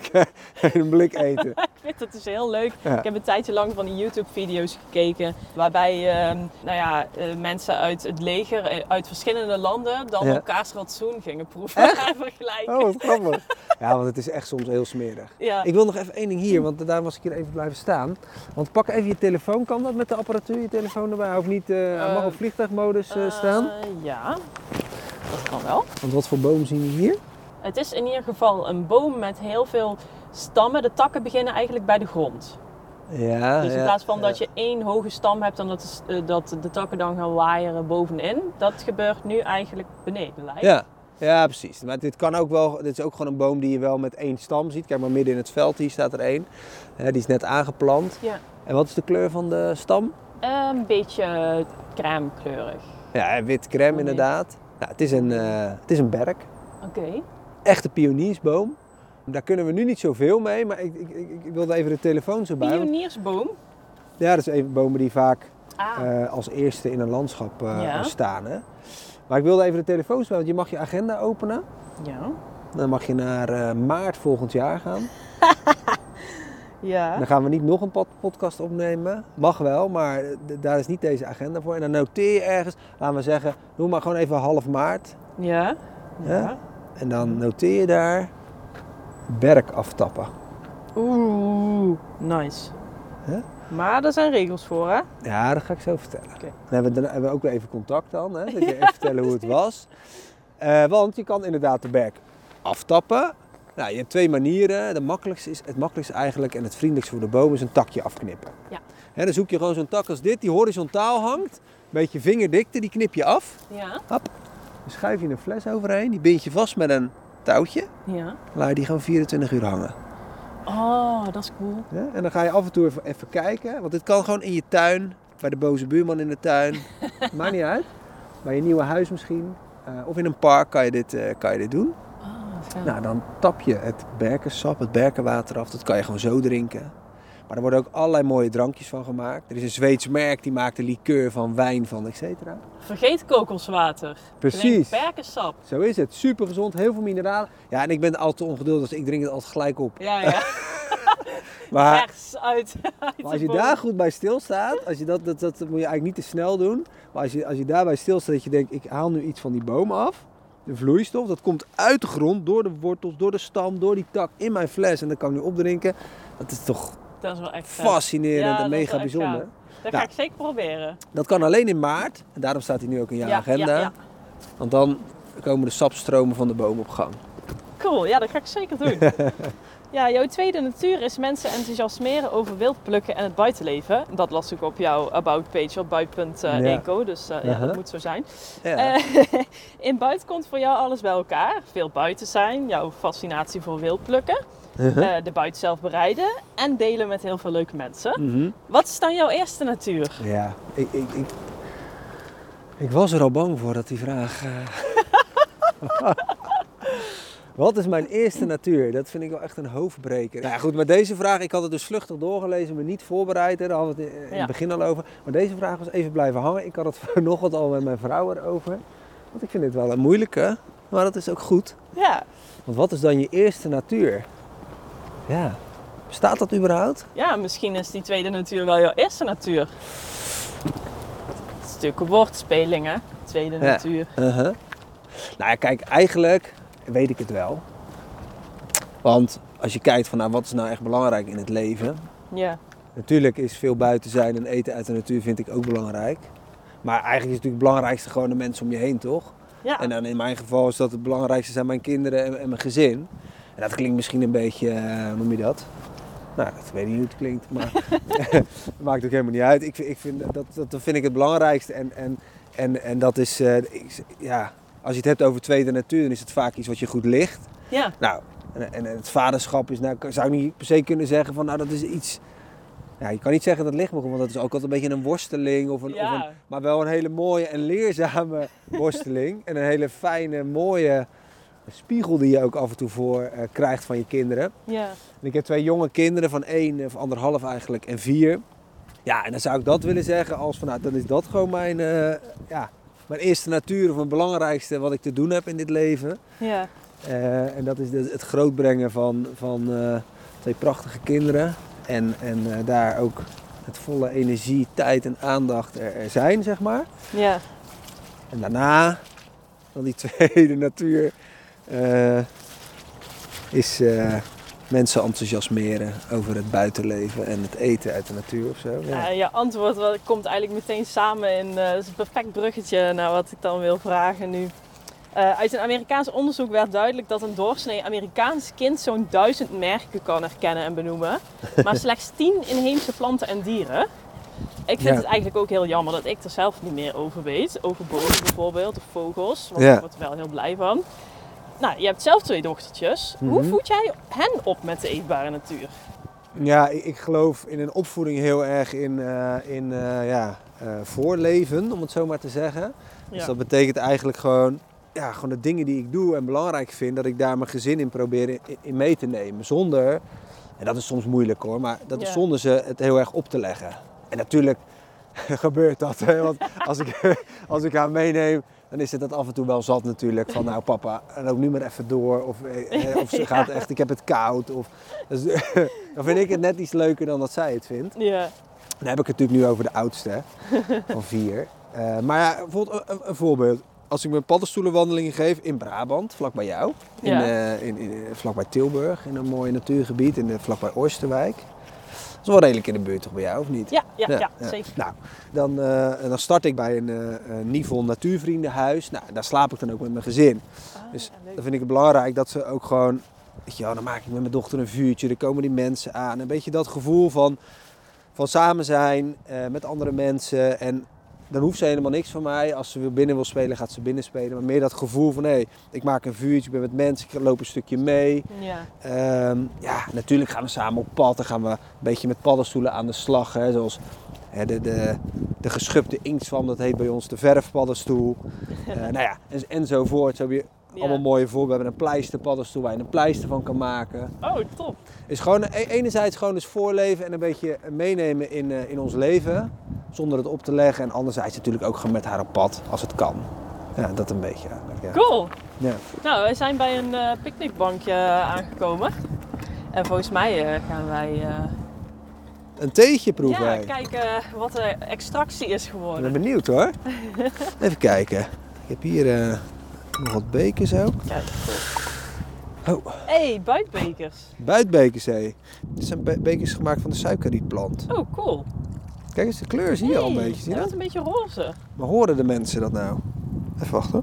En een blik eten. Ik vind het dus heel leuk. Ja. Ik heb een tijdje lang van die YouTube-video's gekeken. Waarbij uh, nou ja, uh, mensen uit het leger, uh, uit verschillende landen, dan Ja. elkaars ratsoen gingen proeven Echt? en vergelijken. Oh, wat grappig. Ja, want het is echt soms heel smerig. Ja. Ik wil nog even één ding hier, want daar was ik hier even blijven staan. Want pak even je telefoon, kan dat met de apparatuur, je telefoon erbij? Of niet, uh, uh, mag op vliegtuigmodus uh, staan? Uh, ja, dat kan wel. Want wat voor boom zien we hier? Het is in ieder geval een boom met heel veel stammen. De takken beginnen eigenlijk bij de grond. Ja, Dus in ja, plaats van ja. dat je één hoge stam hebt en dat, de, dat de takken dan gaan waaieren bovenin. Dat gebeurt nu eigenlijk beneden lijkt. Ja. Ja, precies. Maar dit kan ook wel, dit is ook gewoon een boom die je wel met één stam ziet. Kijk maar midden in het veld, hier staat er één. Uh, die is net aangeplant. Ja. En wat is de kleur van de stam? Een beetje crème kleurig. Ja, wit crème Oh, inderdaad. Nou, het is een, uh, het is een berk. Oké. Okay. Echte pioniersboom. Daar kunnen we nu niet zoveel mee, maar ik, ik, ik, ik wilde even de telefoon zo bij. Pioniersboom? Ja, dat is even bomen die vaak ah. uh, als eerste in een landschap uh, ja. staan. Hè? Maar ik wilde even de telefoon zo bij, want je mag je agenda openen. Ja. Dan mag je naar uh, maart volgend jaar gaan. Ja. Dan gaan we niet nog een pod- podcast opnemen. Mag wel, maar d- daar is niet deze agenda voor. En dan noteer je ergens, laten we zeggen, doe maar gewoon even half maart. Ja. Ja. Ja? En dan noteer je daar berk aftappen. Oeh, nice. Ja? Maar er zijn regels voor, hè? Ja, dat ga ik zo vertellen. Okay. Dan hebben we, dan hebben we ook weer even contact dan, hè? Dat je even vertellen hoe het was. Uh, want je kan inderdaad de berk aftappen. Nou, je hebt twee manieren. De makkelijkste is, het makkelijkste eigenlijk en het vriendelijkste voor de boom is een takje afknippen. Ja. Hè, dan zoek je gewoon zo'n tak als dit, die horizontaal hangt. Een beetje vingerdikte, die knip je af. Ja. Hop. Dan schuif je een fles overheen, die bind je vast met een touwtje. Ja. Dan laat je die gewoon vierentwintig uur hangen. Oh, dat is cool. Ja, en dan ga je af en toe even, even kijken, want dit kan gewoon in je tuin, bij de boze buurman in de tuin. Maakt niet uit. Bij je nieuwe huis misschien. Uh, of in een park kan je dit, uh, kan je dit doen. Oh, nou, dan tap je het berkensap, het berkenwater af. Dat kan je gewoon zo drinken. Maar er worden ook allerlei mooie drankjes van gemaakt. Er is een Zweeds merk die maakt een liqueur van wijn van et cetera. Vergeet kokoswater. Precies. Drink berkensap. Zo is het. Super gezond, heel veel mineralen. Ja, en ik ben altijd te ongeduldig, dus ik drink het altijd gelijk op. Ja, ja. maar, Vers uit, uit maar als je boom. daar goed bij stilstaat, als je dat, dat, dat, dat moet je eigenlijk niet te snel doen. Maar als je, als je daarbij stilstaat dat je denkt, ik haal nu iets van die boom af. De vloeistof, dat komt uit de grond, door de wortels, door de stam, door die tak, in mijn fles. En dat kan ik nu opdrinken. Dat is toch dat is wel echt fascinerend ja, en mega bijzonder. Gaaf. Dat nou, ga ik zeker proberen. Dat kan alleen in maart. En daarom staat hij nu ook in jouw ja, agenda. Ja, ja. Want dan komen de sapstromen van de boom op gang. Cool, ja, dat ga ik zeker doen. Ja, jouw tweede natuur is mensen enthousiasmeren over wildplukken en het buitenleven. Dat las ik op jouw about page op buit punt eco, ja. dus uh, ja, uh-huh. dat moet zo zijn. Ja. Uh, in buiten komt voor jou alles bij elkaar. Veel buiten zijn, jouw fascinatie voor wildplukken, uh-huh. uh, de buiten zelf bereiden en delen met heel veel leuke mensen. Uh-huh. Wat is dan jouw eerste natuur? Ja, ik, ik, ik, ik was er al bang voor dat die vraag... Uh... Wat is mijn eerste natuur? Dat vind ik wel echt een hoofdbreker. Nou ja, goed, maar deze vraag, ik had het dus vluchtig doorgelezen, maar niet voorbereid. Hè. Daar hadden we het in ja. het begin al over. Maar deze vraag was even blijven hangen. Ik had het vanochtend al met mijn vrouw erover. Want ik vind dit wel een moeilijke, maar dat is ook goed. Ja. Want wat is dan je eerste natuur? Ja, bestaat dat überhaupt? Ja, misschien is die tweede natuur wel jouw eerste natuur. Stukken woordspelingen, tweede ja. natuur. Uh-huh. Nou ja, kijk, eigenlijk... weet ik het wel. Want als je kijkt van nou, wat is nou echt belangrijk in het leven. Ja. Natuurlijk is veel buiten zijn en eten uit de natuur vind ik ook belangrijk. Maar eigenlijk is het natuurlijk het belangrijkste gewoon de mensen om je heen, toch? Ja. En dan in mijn geval is dat het belangrijkste zijn mijn kinderen en, en mijn gezin. En dat klinkt misschien een beetje, uh, hoe noem je dat? Nou, dat weet ik niet hoe het klinkt, maar dat maakt ook helemaal niet uit. Ik, ik vind, dat, dat, dat vind ik het belangrijkste. En, en, en, en dat is, uh, ik, ja, als je het hebt over tweede natuur, dan is het vaak iets wat je goed ligt. Ja. Nou, en, en het vaderschap is, nou, zou ik niet per se kunnen zeggen van, nou, dat is iets... Ja, je kan niet zeggen dat het ligt me, want dat is ook altijd een beetje een worsteling. Of een, Ja. of een, maar wel een hele mooie en leerzame worsteling. En een hele fijne, mooie spiegel die je ook af en toe voor uh, krijgt van je kinderen. Ja. En ik heb twee jonge kinderen van één of anderhalf eigenlijk en vier. Ja, en dan zou ik dat willen zeggen als van, nou, dan is dat gewoon mijn, uh, ja, mijn eerste natuur of mijn belangrijkste wat ik te doen heb in dit leven. Ja. Uh, en dat is de, het grootbrengen van, van uh, twee prachtige kinderen. En, en uh, daar ook met volle energie, tijd en aandacht er, er zijn, zeg maar. Ja. En daarna, dan die tweede natuur, uh, is uh, mensen enthousiasmeren over het buitenleven en het eten uit de natuur of zo. Ja. Uh, je antwoord wat, komt eigenlijk meteen samen in, uh, is een perfect bruggetje naar wat ik dan wil vragen nu. Uh, uit een Amerikaans onderzoek werd duidelijk dat een doorsnee Amerikaans kind zo'n duizend merken kan herkennen en benoemen. Maar slechts tien inheemse planten en dieren. Ik vind Ja. het eigenlijk ook heel jammer dat ik er zelf niet meer over weet. Over bomen bijvoorbeeld, of vogels. Want Ja. ik word er wel heel blij van. Nou, je hebt zelf twee dochtertjes. Mhm. Hoe voed jij hen op met de eetbare natuur? Ja, ik, ik geloof in een opvoeding heel erg in, uh, in uh, ja, uh, voorleven, om het zo maar te zeggen. Ja. Dus dat betekent eigenlijk gewoon, ja, gewoon de dingen die ik doe en belangrijk vind, dat ik daar mijn gezin in probeer in, in mee te nemen. Zonder, en dat is soms moeilijk hoor, maar dat is Ja. zonder ze het heel erg op te leggen. En natuurlijk gebeurt dat, hè, want als ik, als ik haar meeneem, dan is het dat af en toe wel zat natuurlijk. Van nou papa, loop nu maar even door. Of, eh, of ze gaat echt, ik heb het koud. Of, dus, dan vind ik het net iets leuker dan dat zij het vindt. Ja. Dan heb ik het natuurlijk nu over de oudste, hè, van vier. Uh, maar ja, bijvoorbeeld een, een voorbeeld. Als ik mijn paddenstoelenwandelingen geef in Brabant, vlakbij jou. In, Ja. uh, in, in, vlakbij Tilburg, in een mooi natuurgebied, in de, vlakbij Oosterwijk. Dat is wel redelijk in de buurt toch bij jou, of niet? Ja, ja, ja, Ja, ja. zeker. Nou, dan, uh, dan start ik bij een uh, Nivol Natuurvriendenhuis. Nou, daar slaap ik dan ook met mijn gezin. Ah, Dus ja, leuk. dan vind ik het belangrijk dat ze ook gewoon... Weet je wel, dan maak ik met mijn dochter een vuurtje, er komen die mensen aan. Een beetje dat gevoel van, van samen zijn uh, met andere mensen. En dan hoeft ze helemaal niks van mij. Als ze weer binnen wil spelen, gaat ze binnen spelen. Maar meer dat gevoel van, hé, hey, ik maak een vuurtje, ik ben met mensen, ik loop een stukje mee. Ja. Um, ja, natuurlijk gaan we samen op pad. Dan gaan we een beetje met paddenstoelen aan de slag. Hè, zoals hè, de, de, de geschubde inktzwam, dat heet bij ons de verfpaddenstoel. uh, nou ja, en, enzovoort. Zo heb je Ja. allemaal mooie voorbeelden. We hebben een pleisterpaddenstoel waar je een pleister van kan maken. Oh, top. Is gewoon e- enerzijds gewoon eens voorleven en een beetje meenemen in, uh, in ons leven. Zonder het op te leggen. En anderzijds natuurlijk ook gewoon met haar op pad, als het kan. Ja, dat een beetje eigenlijk. Ja. Cool. Ja. Nou, wij zijn bij een uh, picknickbankje aangekomen. En volgens mij uh, gaan wij uh, Een theetje proeven. ja, wij. kijken wat de extractie is Ik geworden. ben benieuwd hoor. Even kijken. Ik heb hier uh, nog wat bekers ook. Ja, cool. Oh, Hey, buitbekers. buitbekers hé. Dit zijn be- bekers gemaakt van de suikerrietplant. Oh, cool. Kijk eens, de kleur zie je al een Hey, beetje. Zie je hij dat? wordt een beetje roze. Maar horen de mensen dat nou? Even wachten.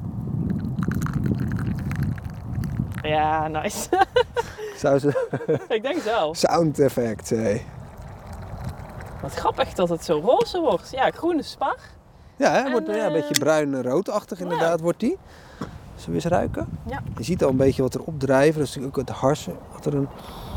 Ja, nice. Zou ze... Ik denk zelf. Sound effect hé. Wat grappig dat het zo roze wordt. Ja, groene spar. Ja, hè? En, Wordt ja, een uh, beetje bruin-roodachtig inderdaad wordt die. Zullen we eens ruiken? Ja. Je ziet al een beetje wat erop drijven. Dat is natuurlijk ook het harsen. Wat er een...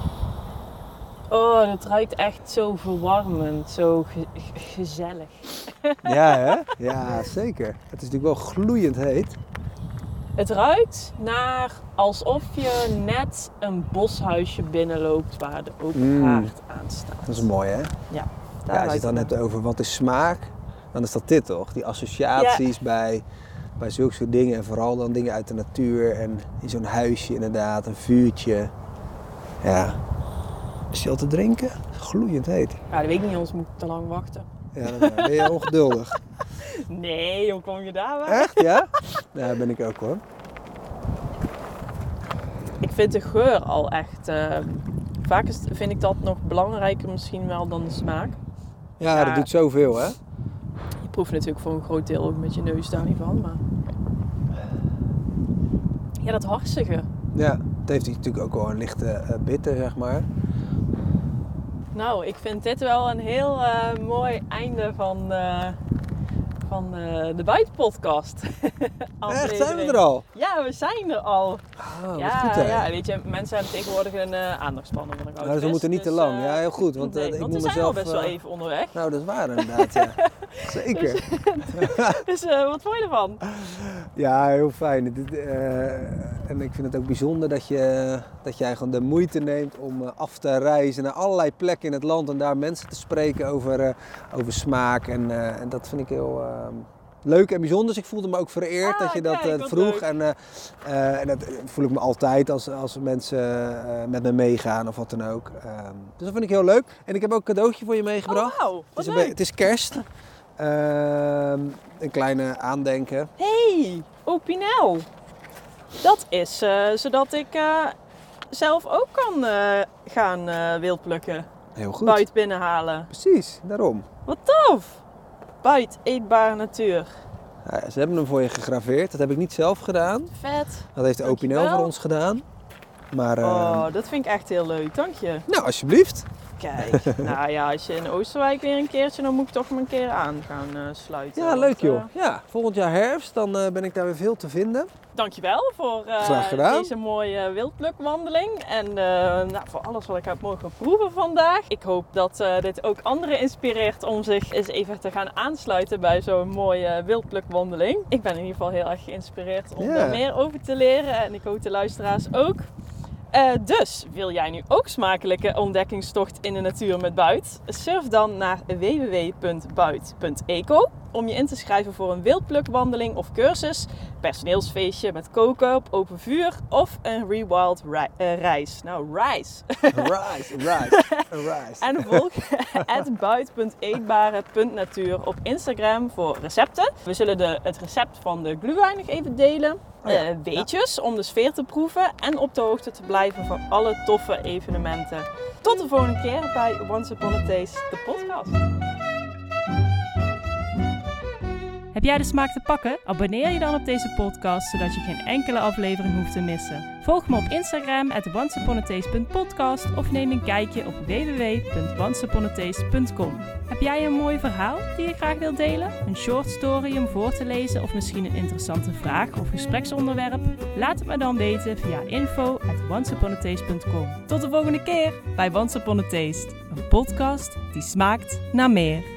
Oh, het ruikt echt zo verwarmend. Zo ge- ge- gezellig. Ja, hè? Ja, zeker. Het is natuurlijk wel gloeiend heet. Het ruikt naar alsof je net een boshuisje binnenloopt waar de open Mm. haard aan staat. Dat is mooi, hè? Ja, Ja, daar als je het ruikt dan het hebt over wat is smaak, dan is dat dit toch? Die associaties bij, bij zulke soort dingen. En vooral dan dingen uit de natuur. En in zo'n huisje inderdaad, een vuurtje. Ja. Is die al te drinken? Gloeiend heet. naar. Ja, dat weet ik niet, anders moet ik te lang wachten. Ja, dan ben je ongeduldig. Nee, hoe kom je daar bij? Echt, ja? Ja, ben ik ook hoor. Ik vind de geur al echt... Uh, vaak is, vind ik dat nog belangrijker misschien wel dan de smaak. Ja, Ja. dat doet zoveel, hè? Je proef natuurlijk voor een groot deel ook met je neus daar niet van. Maar... Ja, dat harsige. Ja, het heeft natuurlijk ook wel een lichte uh, bitter, zeg maar. Nou, ik vind dit wel een heel uh, mooi einde van, uh, van uh, de Buitenpodcast. Echt, zijn we er al? Ja, we zijn er al. Oh, ja, wat goed, hè? ja, weet je, mensen hebben tegenwoordig een uh, aandachtspannen van een gouden Nou, dus we moeten niet dus, te lang. Uh, Ja, heel goed. Want, uh, nee, ik want moet we zijn mezelf, al best wel uh, even onderweg. Nou, dat is waar inderdaad, ja. Zeker. Dus, dus uh, wat vond je ervan? Ja, heel fijn. Dit, uh, en ik vind het ook bijzonder dat, je, dat jij gewoon de moeite neemt om uh, af te reizen naar allerlei plekken in het land en daar mensen te spreken over, uh, over smaak. En, uh, en dat vind ik heel uh, leuk en bijzonder. Dus ik voelde me ook vereerd ah, dat je dat kijk, uh, vroeg. leuk. En, uh, uh, en dat voel ik me altijd als, als mensen uh, met me meegaan of wat dan ook. Uh, dus dat vind ik heel leuk. En ik heb ook een cadeautje voor je meegebracht. Oh, wauw, het, wat is leuk. een, het is kerst. Uh, een kleine aandenken. Hey, Opinel. Dat is uh, zodat ik uh, zelf ook kan uh, gaan uh, wildplukken. Heel goed. Buit binnenhalen. Precies, daarom. Wat tof. Buit, eetbare natuur. Ja, ze hebben hem voor je gegraveerd. Dat heb ik niet zelf gedaan. Vet. Dat heeft de Opinel voor ons gedaan. Maar, uh, oh, dat vind ik echt heel leuk. Dank je. Nou, alsjeblieft. Kijk, nou ja, als je in Oosterwijk weer een keertje, dan moet ik toch maar een keer aan gaan uh, sluiten. Ja, want, leuk joh. Uh, ja, volgend jaar herfst, dan uh, ben ik daar weer veel te vinden. Dankjewel voor uh, deze mooie wildplukwandeling en uh, nou, voor alles wat ik heb mogen proeven vandaag. Ik hoop dat uh, dit ook anderen inspireert om zich eens even te gaan aansluiten bij zo'n mooie wildplukwandeling. Ik ben in ieder geval heel erg geïnspireerd om ja. daar meer over te leren en ik hoop de luisteraars ook. Uh, dus, wil jij nu ook smakelijke ontdekkingstocht in de natuur met Buit? Surf dan naar w w w punt buit punt eco om je in te schrijven voor een wildplukwandeling of cursus, personeelsfeestje met koken op open vuur of een rewild ri- uh, reis. Nou, reis. Reis, reis, reis. En volg at buit punt eetbare punt natuur op Instagram voor recepten. We zullen de, het recept van de glühwein nog even delen. Oh ja. Uh, weetjes ja. om de sfeer te proeven en op de hoogte te blijven van alle toffe evenementen. Tot de volgende keer bij Once Upon a Taste, de podcast. Heb jij de smaak te pakken? Abonneer je dan op deze podcast, zodat je geen enkele aflevering hoeft te missen. Volg me op Instagram at once upon a taste punt podcast of neem een kijkje op w w w punt once upon a taste punt com. Heb jij een mooi verhaal die je graag wilt delen? Een short story om voor te lezen of misschien een interessante vraag of gespreksonderwerp? Laat het me dan weten via info at once upon a taste punt com. Tot de volgende keer bij Once Upon a Taste, een podcast die smaakt naar meer.